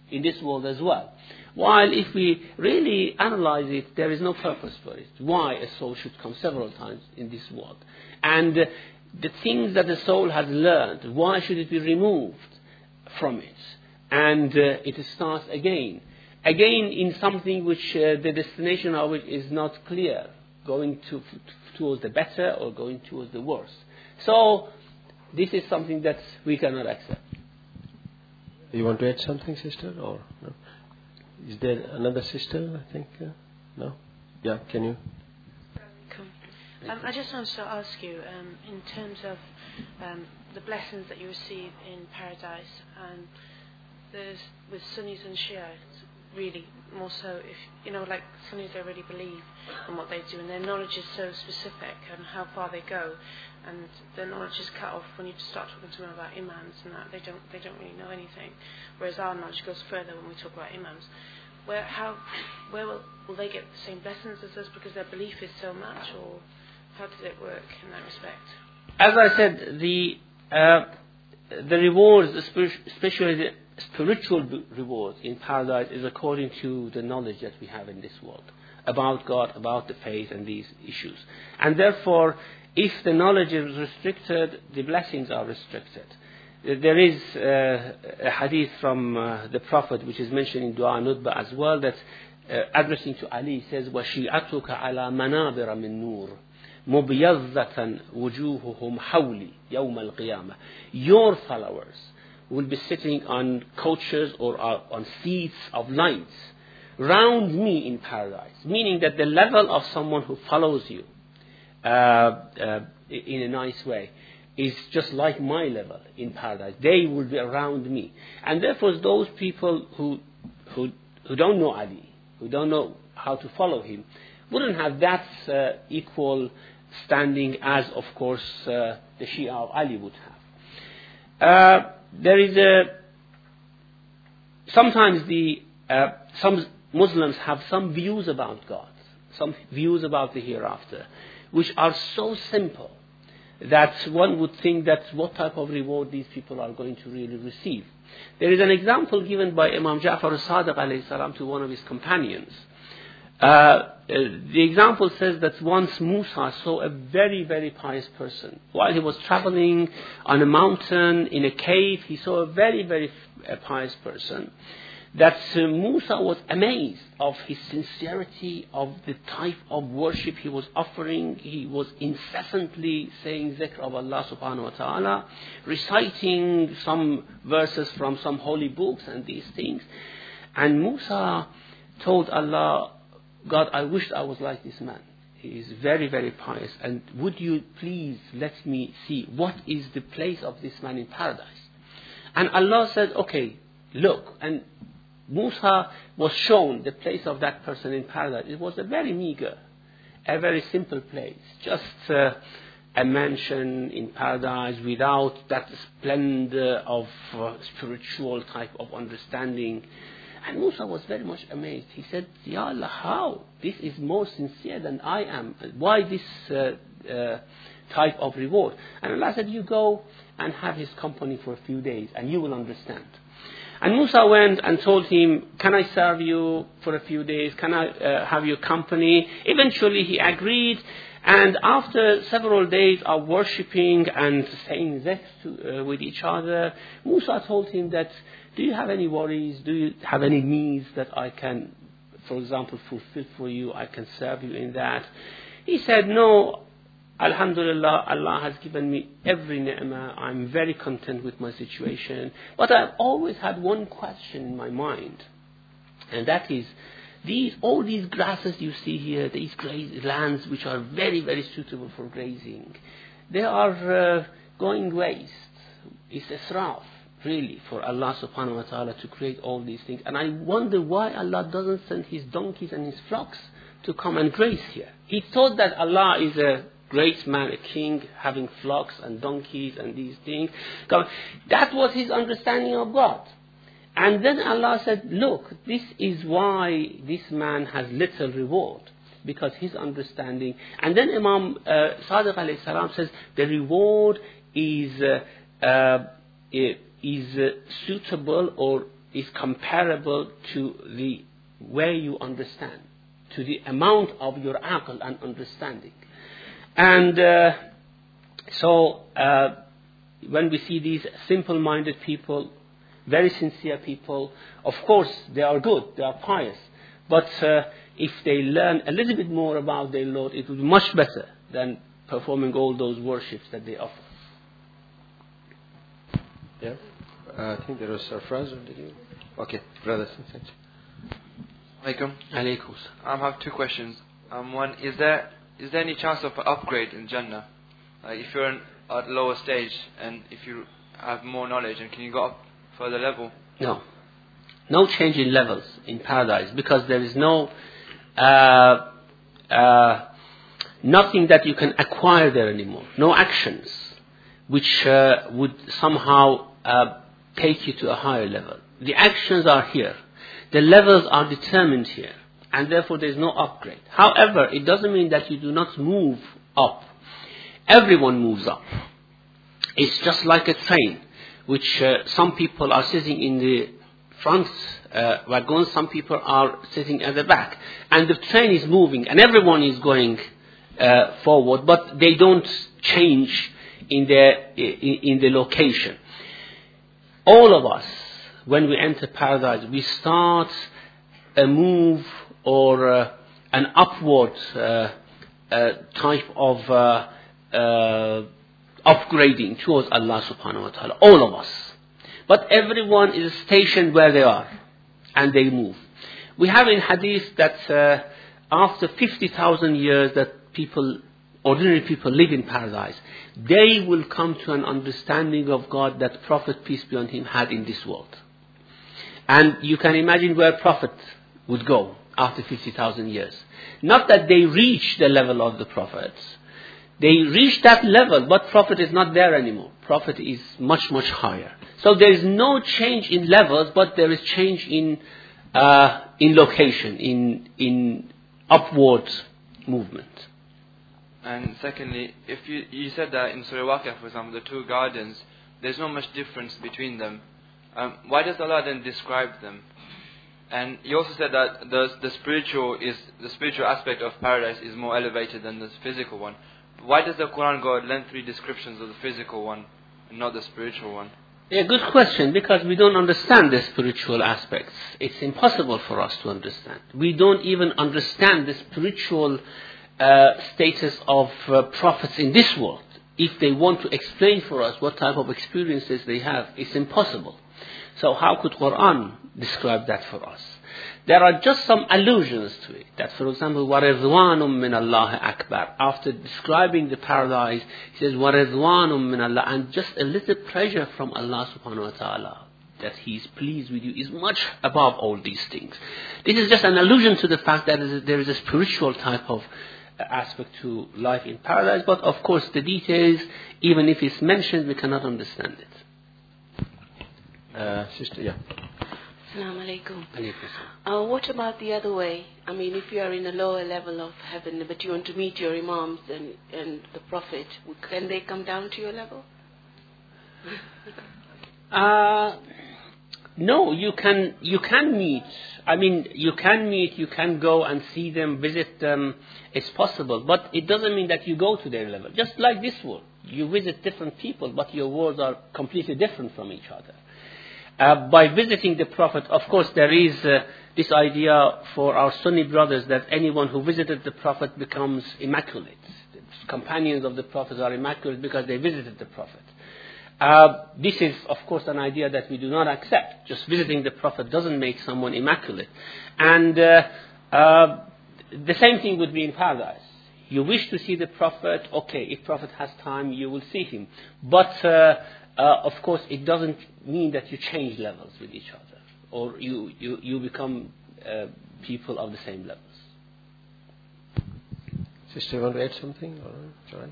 in this world as well. While if we really analyze it, there is no purpose for it. Why a soul should come several times in this world? And the things that the soul has learned, why should it be removed from it? And it starts again in something which the destination of it is not clear, going towards the better or going towards the worse. So this is something that we cannot accept. You want to add something, sister, or no? Is there another sister, I think? No? Yeah, can you? I just wanted to ask you, in terms of the blessings that you receive in paradise, and there's with Sunnis and Shiites, really more so, if like Sunnis already believe in what they do, and their knowledge is so specific and how far they go, and their knowledge is cut off when you start talking to them about imams and that they don't really know anything, whereas our knowledge goes further when we talk about imams. Where will they get the same blessings as us because their belief is so much, or how does it work in that respect? As I said, the rewards, especially the spiritual rewards in paradise, is according to the knowledge that we have in this world about God, about the faith and these issues. And therefore, if the knowledge is restricted, the blessings are restricted. There is a hadith from the Prophet which is mentioned in Dua Nudba as well, that addressing to Ali says, وَشِيعَتُكَ عَلَى مَنَابِرَ مِن نُور مُبْيَضَّةً وُجُوهُهُمْ حَوْلِي يَوْمَ الْقِيَامَةِ. Your followers will be sitting on couches or on seats of lights round me in paradise, meaning that the level of someone who follows you in a nice way is just like my level in paradise. They will be around me. And therefore those people who don't know Ali, who don't know how to follow him, wouldn't have that equal standing as, of course, the Shia of Ali would have. There is sometimes some Muslims have some views about God, some views about the hereafter, which are so simple that one would think that what type of reward these people are going to really receive. There is an example given by Imam Ja'far as-Sadiq alayhi salam to one of his companions. The example says that once Musa saw a very, very pious person. While he was traveling on a mountain, in a cave, he saw a very, very pious person. That Musa was amazed of his sincerity, of the type of worship he was offering. He was incessantly saying zikr of Allah subhanahu wa ta'ala, reciting some verses from some holy books and these things. And Musa told Allah, God, I wish I was like this man. He is very, very pious. And would you please let me see what is the place of this man in paradise? And Allah said, okay, look. And Musa was shown the place of that person in paradise. It was a very meager, a very simple place. Just a mansion in paradise without that splendor of spiritual type of understanding. And Musa was very much amazed. He said, Ya Allah, how? This is more sincere than I am. Why this type of reward? And Allah said, you go and have his company for a few days and you will understand. And Musa went and told him, can I serve you for a few days? Can I have your company? Eventually he agreed. And after several days of worshipping and saying zikr with each other, Musa told him that, do you have any worries? Do you have any needs that I can, for example, fulfill for you? I can serve you in that. He said, no, Alhamdulillah, Allah has given me every ni'mah. I'm very content with my situation. But I've always had one question in my mind. And that is, all these grasses you see here, these lands which are very, very suitable for grazing, they are going waste. It's israf, really, for Allah subhanahu wa ta'ala to create all these things. And I wonder why Allah doesn't send his donkeys and his flocks to come and graze here. He thought that Allah is a great man, a king, having flocks and donkeys and these things. That was his understanding of God. And then Allah said, look, this is why this man has little reward, because his understanding. And then Imam Sadiq alayhi salam says, the reward is suitable or is comparable to the way you understand, to the amount of your aql and understanding. And so when we see these simple-minded people, very sincere people, of course they are good, they are pious, but if they learn a little bit more about their Lord, it would be much better than performing all those worships that they offer. Yeah, I think there was Sarfraz. Did you? Okay, brothers. Alaikum. Alaikum. I have two questions. One, is there any chance of an upgrade in Jannah? If you're at lower stage and if you have more knowledge, and can you go up further level? No. No change in levels in paradise, because there is no nothing that you can acquire there anymore. No actions which would somehow take you to a higher level. The actions are here. The levels are determined here, and therefore there is no upgrade. However, it doesn't mean that you do not move up. Everyone moves up. It's just like a train, which some people are sitting in the front wagon, some people are sitting at the back, and the train is moving, and everyone is going forward, but they don't change in the location. All of us, when we enter paradise, we start a move or an upward type of upgrading towards Allah subhanahu wa ta'ala. All of us. But everyone is stationed where they are, and they move. We have in hadith that after 50,000 years that ordinary people live in paradise, they will come to an understanding of God that Prophet, peace be on him, had in this world. And you can imagine where Prophet would go after 50,000 years. Not that they reach the level of the prophets. They reach that level, but Prophet is not there anymore. Prophet is much, much higher. So there is no change in levels, but there is change in location, in upward movement. And secondly, if you said that in Surah Waqiah, for example, the two gardens, there's not much difference between them. Why does Allah then describe them? And you also said that the spiritual aspect of paradise is more elevated than the physical one. Why does the Quran go lengthy descriptions of the physical one and not the spiritual one? Yeah, good question, because we don't understand the spiritual aspects. It's impossible for us to understand. We don't even understand the spiritual status of prophets in this world. If they want to explain for us what type of experiences they have, it's impossible. So how could Quran describe that for us? There are just some allusions to it. That, for example, وَرِضْوَانٌ مِّنَ اللَّهِ أَكْبَرُ. After describing the paradise, he says, وَرِضْوَانٌ مِّنَ اللَّهِ. And just a little pleasure from Allah subhanahu wa ta'ala, that He is pleased with you, is much above all these things. This is just an allusion to the fact that there is a spiritual type of aspect to life in paradise. But of course, the details, even if it's mentioned, we cannot understand it. Sister, yeah. Assalamu alaikum. What about the other way? I mean, if you are in a lower level of heaven, but you want to meet your imams and the Prophet, can they come down to your level? No, you can meet. I mean, you can go and see them, visit them. It's possible, but it doesn't mean that you go to their level. Just like this world, you visit different people, but your worlds are completely different from each other. By visiting the Prophet, of course, there is this idea for our Sunni brothers that anyone who visited the Prophet becomes immaculate. The companions of the Prophet are immaculate because they visited the Prophet. This is, of course, an idea that we do not accept. Just visiting the Prophet doesn't make someone immaculate. And the same thing would be in paradise. You wish to see the Prophet, okay, if Prophet has time, you will see him. But of course, it doesn't mean that you change levels with each other, or you become people of the same levels. Sister, you want to add something? Sorry.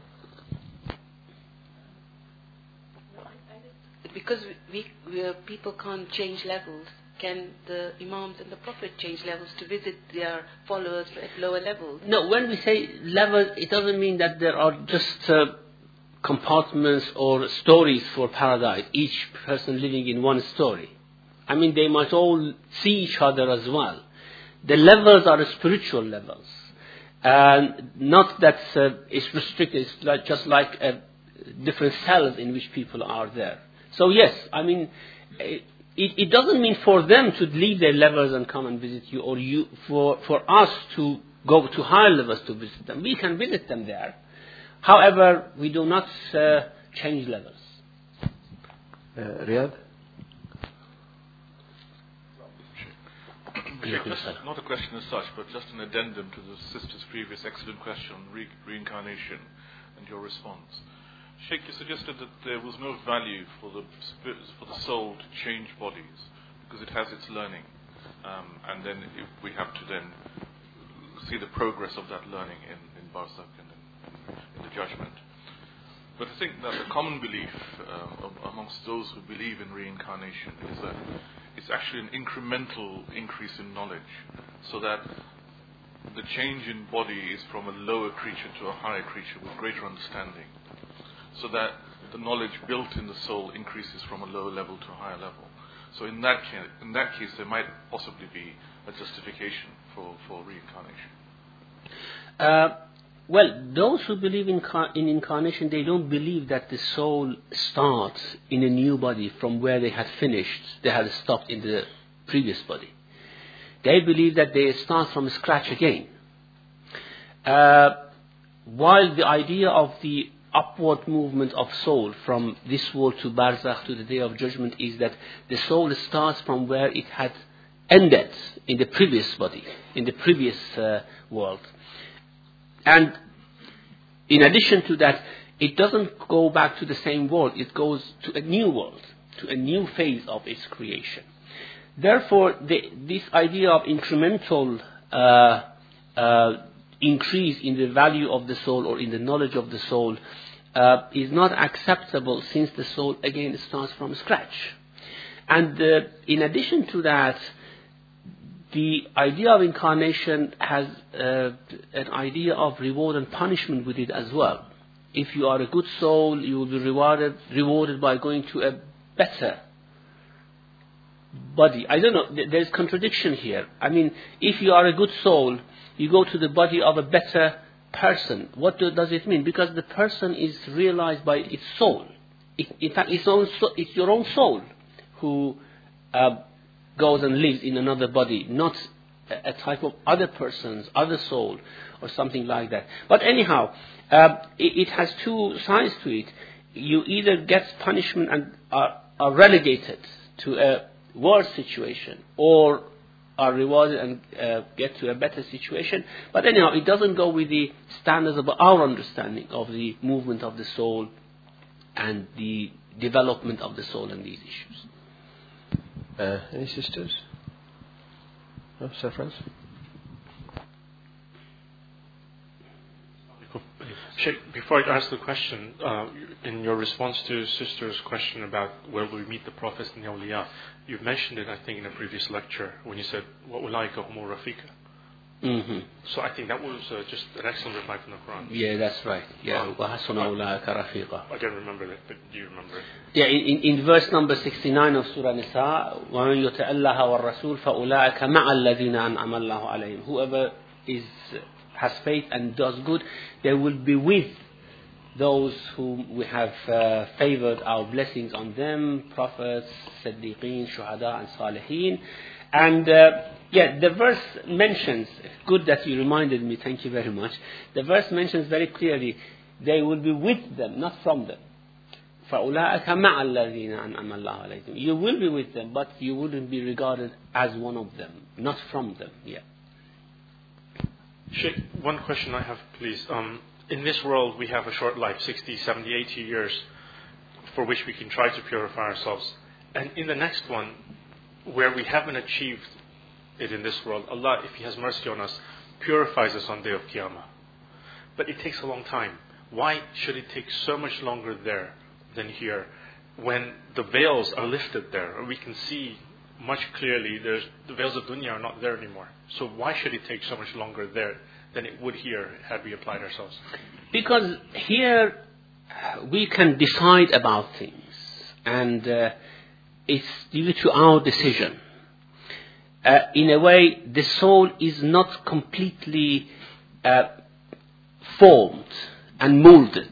Because people can't change levels, can the Imams and the Prophet change levels to visit their followers at lower levels? No, when we say levels, it doesn't mean that there are just compartments or stories for paradise, each person living in one story. I mean, they must all see each other as well. The levels are spiritual levels. And not that it's restricted, it's just like different cells in which people are there. So yes, I mean, it doesn't mean for them to leave their levels and come and visit you, or you for us to go to higher levels to visit them. We can visit them there. However, we do not change levels. Riyadh? Not a question as such, but just an addendum to the sister's previous excellent question on reincarnation and your response. Sheikh, you suggested that there was no value for the soul to change bodies because it has its learning, and then if we have to then see the progress of that learning in Barzakh and in the judgment. But I think that the common belief amongst those who believe in reincarnation is that it's actually an incremental increase in knowledge, so that the change in body is from a lower creature to a higher creature with greater understanding, so that the knowledge built in the soul increases from a lower level to a higher level. So in that case, there might possibly be a justification for reincarnation. Well, those who believe in incarnation, they don't believe that the soul starts in a new body from where they had finished, they had stopped in the previous body. They believe that they start from scratch again. While the idea of the upward movement of soul from this world to Barzakh to the Day of Judgment is that the soul starts from where it had ended in the previous body, in the previous world. And in addition to that, it doesn't go back to the same world, it goes to a new world, to a new phase of its creation. Therefore, this idea of incremental increase in the value of the soul or in the knowledge of the soul is not acceptable, since the soul again starts from scratch. And in addition to that, the idea of incarnation has an idea of reward and punishment with it as well. If you are a good soul, you will be rewarded by going to a better body. I don't know, there's contradiction here. I mean, if you are a good soul, you go to the body of a better person. What does it mean? Because the person is realized by its soul. In fact, it's your own soul who goes and lives in another body, not a type of other person's, other soul, or something like that. But anyhow, it has two sides to it. You either get punishment and are relegated to a worse situation, or are rewarded and get to a better situation. But anyhow, it doesn't go with the standards of our understanding of the movement of the soul and the development of the soul and these issues. Any sisters? No, Sir Francis? Sheikh, before I ask the question, in your response to Sister's question about where we meet the prophets and the awliya, you've mentioned it, I think, in a previous lecture when you said, وَأُولَٰئِكَ هُمُ الرَّفِيقَ. So I think that was just an excellent reply from the Quran. Yeah, that's right. Yeah, وَحَسُنَ أُولَٰئِكَ رَفِيقًا. I don't remember it, but do you remember it? Yeah, in verse number 69 of Surah Nisa, وَمَنْ يُطِعِ اللَّهَ وَالرَّسُولَ فَأُولَٰئِكَ مَعَ الَّذِينَ أَنْعَمَ اللَّهُ عَلَيْهِمْ. Whoever has faith and does good, they will be with those whom we have favored our blessings on them, prophets, siddiqeen, shuhada and salihin. And the verse mentions, good that you reminded me, thank you very much. The verse mentions very clearly, they will be with them, not from them. فَأُولَٰئِكَ مَعَ الَّذِينَ أَنْعَمَ اللَّهُ عَلَيْهِمْ. You will be with them, but you wouldn't be regarded as one of them, not from them. Yeah. Sheikh, one question I have, please. In this world, we have a short life, 60, 70, 80 years, for which we can try to purify ourselves. And in the next one, where we haven't achieved it in this world, Allah, if He has mercy on us, purifies us on the day of Qiyamah. But it takes a long time. Why should it take so much longer there than here, when the veils are lifted there, and we can see much clearly the veils of dunya are not there anymore? So why should it take so much longer there than it would here had we applied ourselves? Because here we can decide about things, and it's due to our decision. In a way, the soul is not completely formed and molded.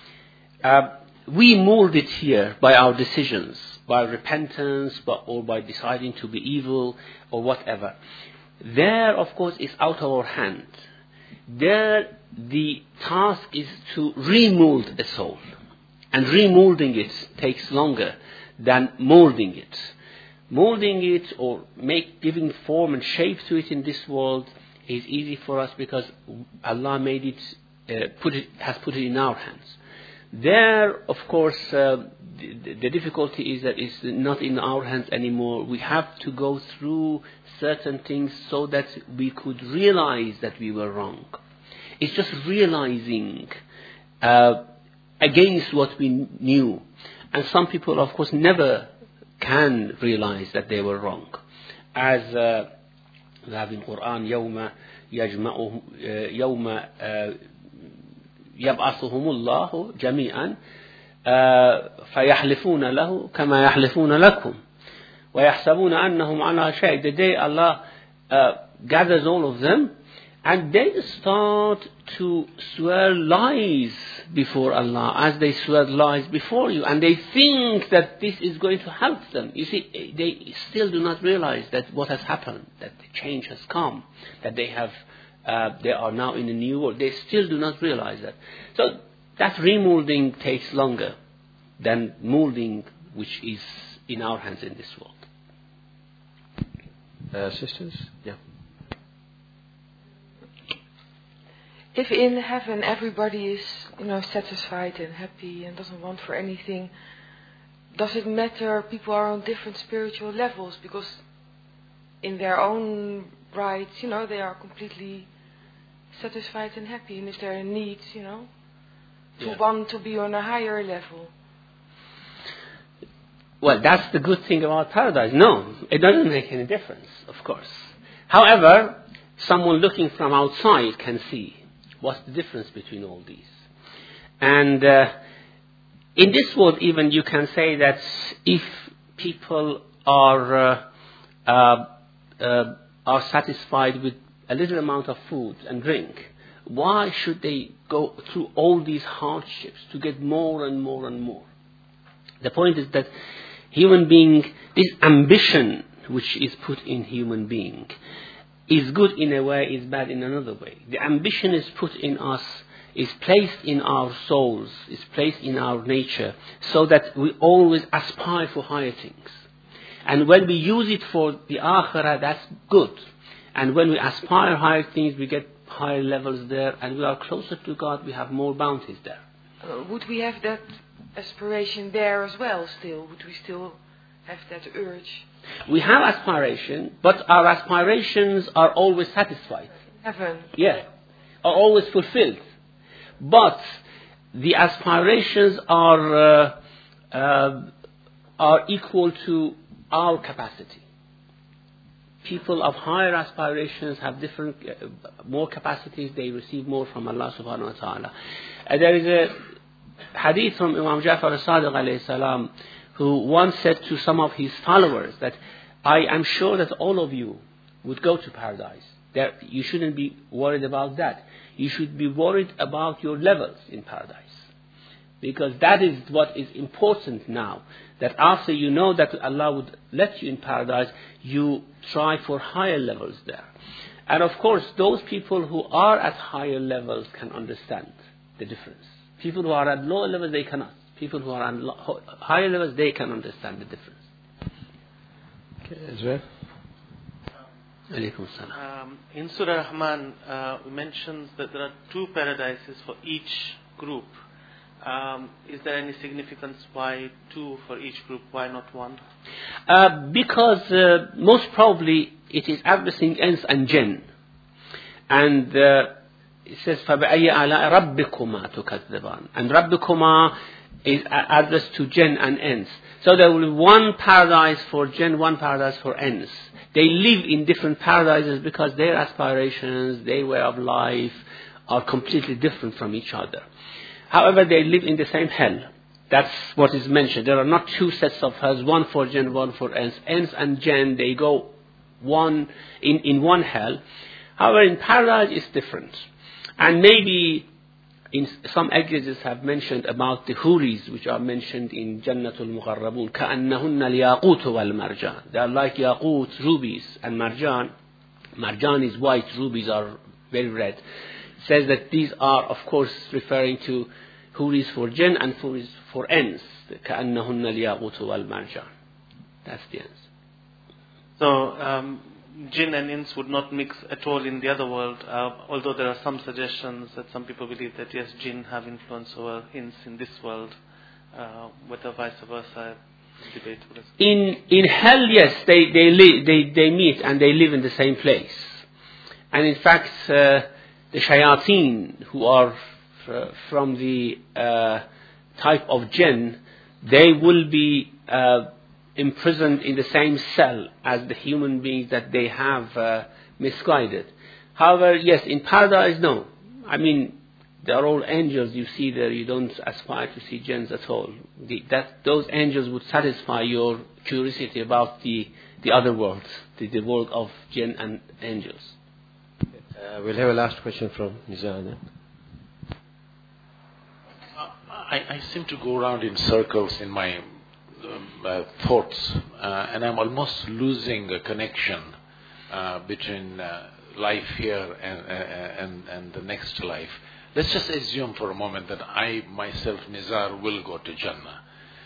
We mold it here by our decisions, by repentance, or by deciding to be evil, or whatever. There, of course, is out of our hand. There, the task is to remold a soul. And remolding it takes longer than molding it. Molding it or giving form and shape to it in this world is easy for us because Allah made it, has put it in our hands. There, of course, the difficulty is that it's not in our hands anymore. We have to go through certain things so that we could realize that we were wrong. It's just realizing against what we knew. And some people, of course, never can realize that they were wrong. As we have in Quran, يوم يبعثهم الله جميعا فيحلفون له كما يحلفون لكم ويحسبون أنهم على شيء. The day Allah gathers all of them, and they start to swear lies before Allah as they swear lies before you, and they think that this is going to help them. You see, they still do not realize that what has happened, that the change has come, that they are now in a new world. They still do not realize that. So that remolding takes longer than molding which is in our hands in this world. Sisters? Yeah. If in heaven everybody is, satisfied and happy and doesn't want for anything, does it matter people are on different spiritual levels? Because in their own rights, they are completely satisfied and happy. And if there are needs, to want to be on a higher level. Well, that's the good thing about paradise. No, it doesn't make any difference, of course. However, someone looking from outside can see what's the difference between all these. And in this world, even you can say that if people are satisfied with a little amount of food and drink, why should they go through all these hardships to get more and more and more? The point is that human being, this ambition which is put in human being, is good in a way, is bad in another way. The ambition is put in us, is placed in our souls, is placed in our nature, so that we always aspire for higher things. And when we use it for the akhirah, that's good. And when we aspire higher things, we get higher levels there, and we are closer to God, we have more bounties there. Would we have that aspiration there as well still? Would we still have that urge? We have aspiration, but our aspirations are always satisfied. Heaven. Yeah, are always fulfilled. But the aspirations are equal to our capacity. People of higher aspirations have different, more capacities. They receive more from Allah subhanahu wa ta'ala. There is a hadith from Imam Ja'far as-Sadiq alayhi salam, who once said to some of his followers that I am sure that all of you would go to paradise. You shouldn't be worried about that. You should be worried about your levels in paradise. Because that is what is important now. That after you know that Allah would let you in paradise, you try for higher levels there. And of course, those people who are at higher levels can understand the difference. People who are at lower levels, they cannot. People who are on higher levels, they can understand the difference. Okay, Azrael? Alaykum salam. In Surah Rahman, we mentioned that there are 2 paradises for each group. Is there any significance why 2 for each group? Why not 1? Because most probably it is addressing ins and jinn. And it says, فَبِأَيِّ آلَاءِ رَبِّكُمَا تُكَذِّبَانِ. And رَبِّكُمَا is addressed to jinn and ins. So there will be 1 paradise for jinn, 1 paradise for ins. They live in different paradises because their aspirations, their way of life are completely different from each other. However, they live in the same hell. That's what is mentioned. There are not two sets of hells, one for jinn, one for ins. Ins and jinn, they go one in one hell. However, in paradise it's different. And maybe in some exegetes have mentioned about the huris, which are mentioned in Jannatul Mugharrabun. كَأَنَّهُنَّ الْيَاقُوتُ وَالْمَرْجَانِ. They are like yaqut, rubies, and marjan. Marjan is white, rubies are very red. It says that these are, of course, referring to huris for jinn and huris for ins. كَأَنَّهُنَّ الْيَاقُوتُ وَالْمَرْجَانِ. That's the answer. So, jinn and ins would not mix at all in the other world, although there are some suggestions that some people believe that yes, jinn have influence over ins in this world, whether vice versa, is debatable. In hell, yes, they meet and they live in the same place. And in fact, the shayateen, who are from the type of jinn, they will be imprisoned in the same cell as the human beings that they have misguided. However, yes, in paradise, no. I mean, they are all angels you see there. You don't aspire to see jinns at all. Those angels would satisfy your curiosity about the other worlds, the world of jinn and angels. We'll have a last question from Nizar. I seem to go around in circles in my thoughts, and I'm almost losing a connection between life here and the next life. Let's just assume for a moment that I myself, Nizar, will go to Jannah.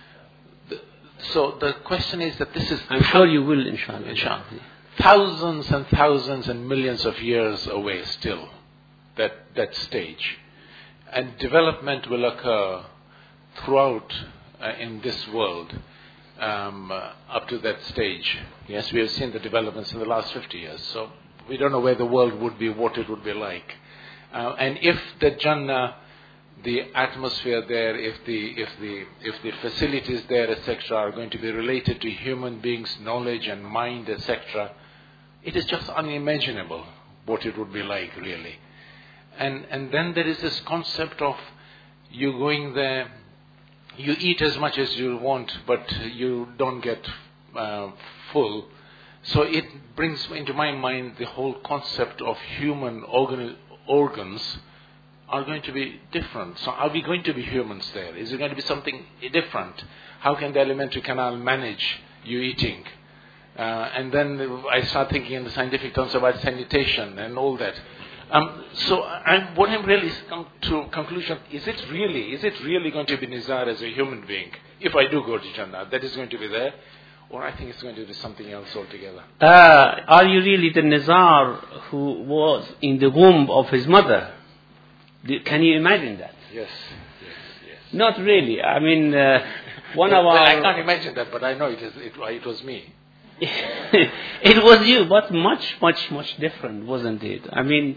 So the question is that this is... I'm sure you will, inshallah. Inshallah. Thousands and thousands and millions of years away still, that stage. And development will occur throughout in this world up to that stage. Yes, we have seen the developments in the last 50 years. So we don't know where the world would be, what it would be like. And if the Jannah, the atmosphere there, if the facilities there, etc., are going to be related to human beings' knowledge and mind, etc., it is just unimaginable what it would be like, really. And then there is this concept of you going there, you eat as much as you want, but you don't get full. So it brings into my mind the whole concept of human organs are going to be different. So are we going to be humans there? Is it going to be something different? How can the alimentary canal manage you eating? And then I start thinking in the scientific terms about sanitation and all that. What I'm really come to conclusion, is it really going to be Nizar as a human being, if I do go to Jannah, that is going to be there? Or I think it's going to be something else altogether. Are you really the Nizar who was in the womb of his mother? Can you imagine that? Yes. Not really. I mean, one of our... I can't imagine that, but I know it was me. It was you, but much different, wasn't it? I mean,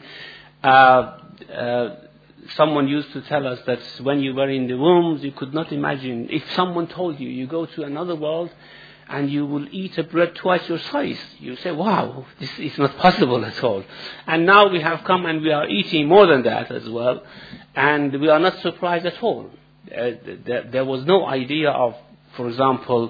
someone used to tell us that when you were in the wombs, you could not imagine. If someone told you, you go to another world and you will eat a bread twice your size, you say, wow, this is not possible at all. And now we have come and we are eating more than that as well, and we are not surprised at all. There was no idea of, for example,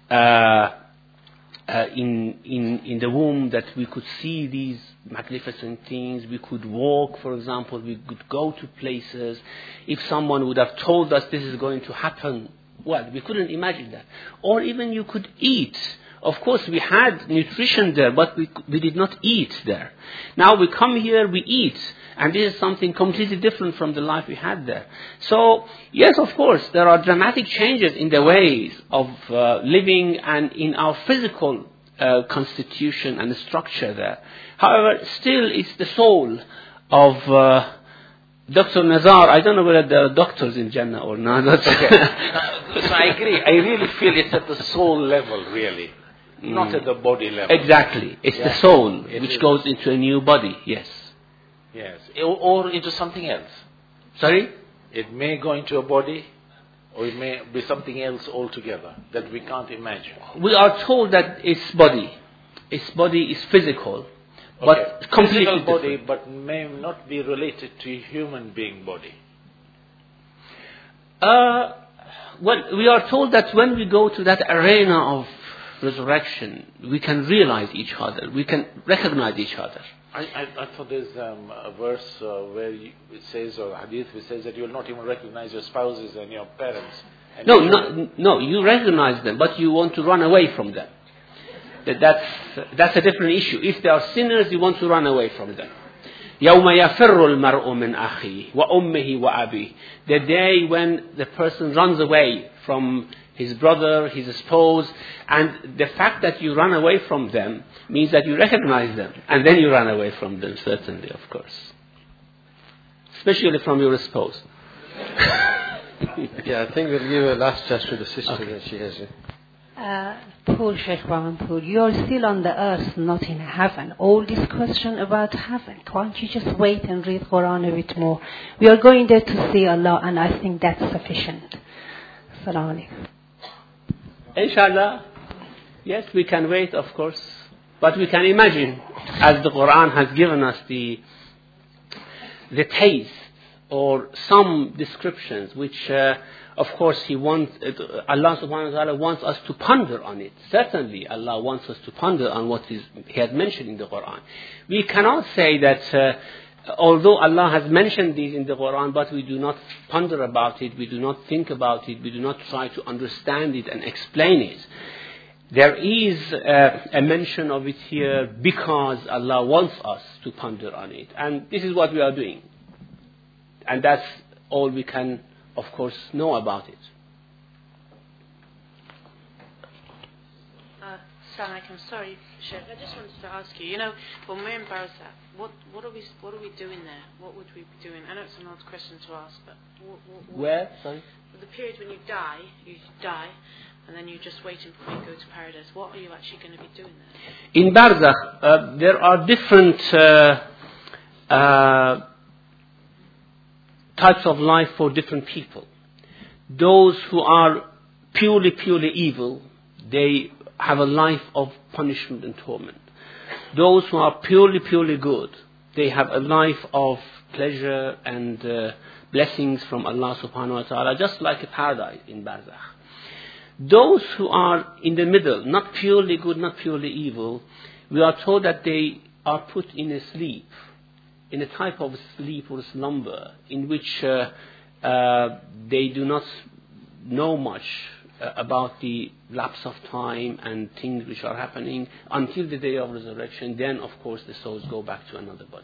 in the womb that we could see these magnificent things, we could walk, for example, we could go to places. If someone would have told us this is going to happen, well, we couldn't imagine that. Or even you could eat. Of course, we had nutrition there, but we did not eat there. Now we come here, we eat, and this is something completely different from the life we had there. So, yes, of course, there are dramatic changes in the ways of living and in our physical constitution and structure there. However, still it's the soul of Dr. Nizar. I don't know whether there are doctors in Jannah or not. Okay. So I agree. I really feel it's at the soul level, really. Not at the body level. Exactly. It's the soul which goes into a new body, yes. Yes. Or into something else. Sorry? It may go into a body, or it may be something else altogether that we can't imagine. We are told that its body is physical, but completely physical body, different. but may not be related to a human being body. Well, we are told that when we go to that arena of resurrection, we can realize each other. We can recognize each other. I thought there's a verse where it says, or hadith which says that you will not even recognize your spouses and your parents. And No, you recognize them, but you want to run away from them. That's a different issue. If they are sinners, you want to run away from them. يَوْمَ يَفِرُّ الْمَرْءُ مِنْ أَخِيهِ وَأُمِّهِ وَأَبِيهِ. The day when the person runs away from his brother, his spouse, and the fact that you run away from them means that you recognize them, and then you run away from them, certainly, of course. Especially from your spouse. Yeah, I think we'll give a last chance to the sister that she has. Poor Sheikh Ramanpur, you're still on the earth, not in heaven. All this question about heaven, can't you just wait and read Quran a bit more? We are going there to see Allah, and I think that's sufficient. Assalamu alaikum. Inshallah, yes, we can wait, of course. But we can imagine, as the Quran has given us the taste or some descriptions which, of course, Allah subhanahu wa ta'ala wants us to ponder on it. Certainly, Allah wants us to ponder on what He had mentioned in the Quran. We cannot say that although Allah has mentioned these in the Quran, but we do not ponder about it, we do not think about it, we do not try to understand it and explain it. There is a mention of it here because Allah wants us to ponder on it. And this is what we are doing. And that's all we can, of course, know about it. I'm sorry, Sheikh. I just wanted to ask you. When we're in Barzakh, what are we doing there? What would we be doing? I know it's an odd question to ask, but where? Sorry. The period when you die, and then you're just waiting before you go to paradise. What are you actually going to be doing there? In Barzakh, there are different types of life for different people. Those who are purely evil, they have a life of punishment and torment. Those who are purely good, they have a life of pleasure and blessings from Allah subhanahu wa ta'ala, just like a paradise in Barzakh. Those who are in the middle, not purely good, not purely evil, we are told that they are put in a sleep, in a type of sleep or slumber, in which they do not know much about the lapse of time and things which are happening until the day of resurrection. Then, of course, the souls go back to another body.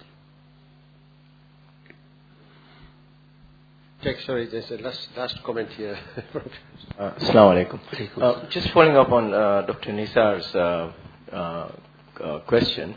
Sorry, there's a last comment here. Assalamu alaikum. Just following up on Dr. Nisar's question.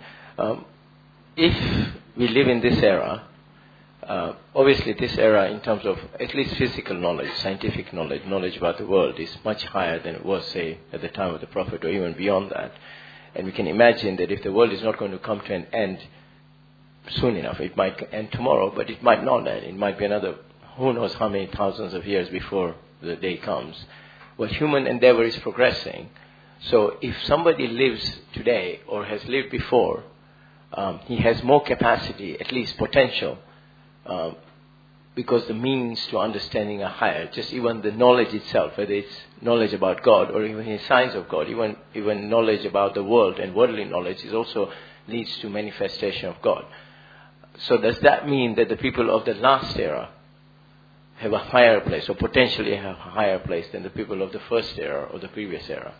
If we live in this era, obviously this era in terms of at least physical knowledge, scientific knowledge about the world is much higher than it was, say, at the time of the Prophet or even beyond that. And we can imagine that if the world is not going to come to an end soon enough, it might end tomorrow, but it might not end. It might be another who knows how many thousands of years before the day comes. But human endeavor is progressing. So if somebody lives today or has lived before, he has more capacity, at least potential, because the means to understanding are higher. Just even the knowledge itself, whether it's knowledge about God or even his signs of God, even knowledge about the world and worldly knowledge is also leads to manifestation of God. So does that mean that the people of the last era have a higher place, or potentially have a higher place than the people of the first era or the previous era?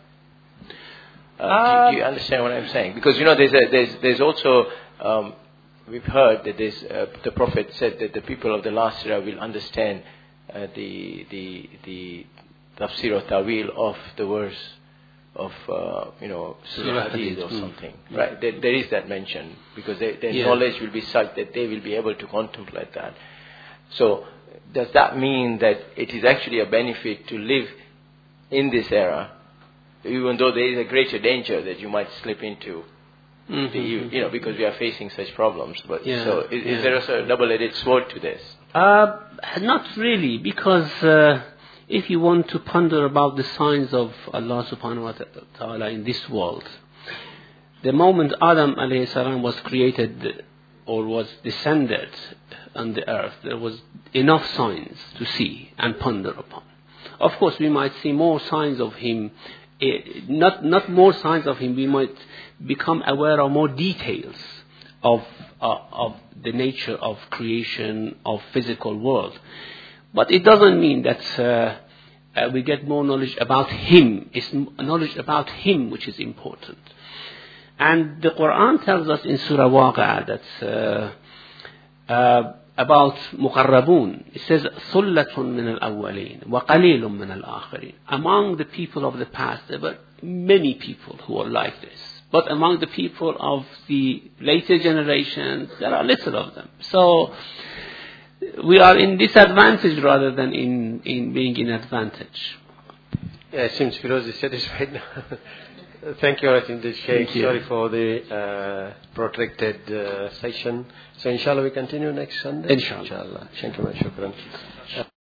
Do you understand what I'm saying? Because there's also we've heard that the Prophet said that the people of the last era will understand the tafsir or tawil of the verse of Surah Hadith or something, right? There is that mention because their knowledge will be such that they will be able to contemplate that. So does that mean that it is actually a benefit to live in this era, even though there is a greater danger that you might slip into, because we are facing such problems? But so is there a double-edged sword to this? Not really, because if you want to ponder about the signs of Allah subhanahu wa ta'ala in this world, the moment Adam alayhi salam was created or was descended on the earth, there was enough signs to see and ponder upon. Of course, we might see more signs of him, not more signs of him, we might become aware of more details of the nature of creation, of physical world. But it doesn't mean that we get more knowledge about him. It's knowledge about him which is important. And the Quran tells us in Surah Waqi'ah that about Muqarrabun. It says, ثُلَّةٌ مِّنَ الْأَوَّلِينَ وَقَلِيلٌ مِّنَ الْآخِرِينَ. Among the people of the past, there were many people who were like this. But among the people of the later generations, there are little of them. So we are in disadvantage rather than in being in advantage. Yeah, it seems Firoz is satisfied now. Thank you, Ayatollah Sheikh. Sorry for the protracted session. So inshallah we continue next Sunday. Inshallah. Shukran.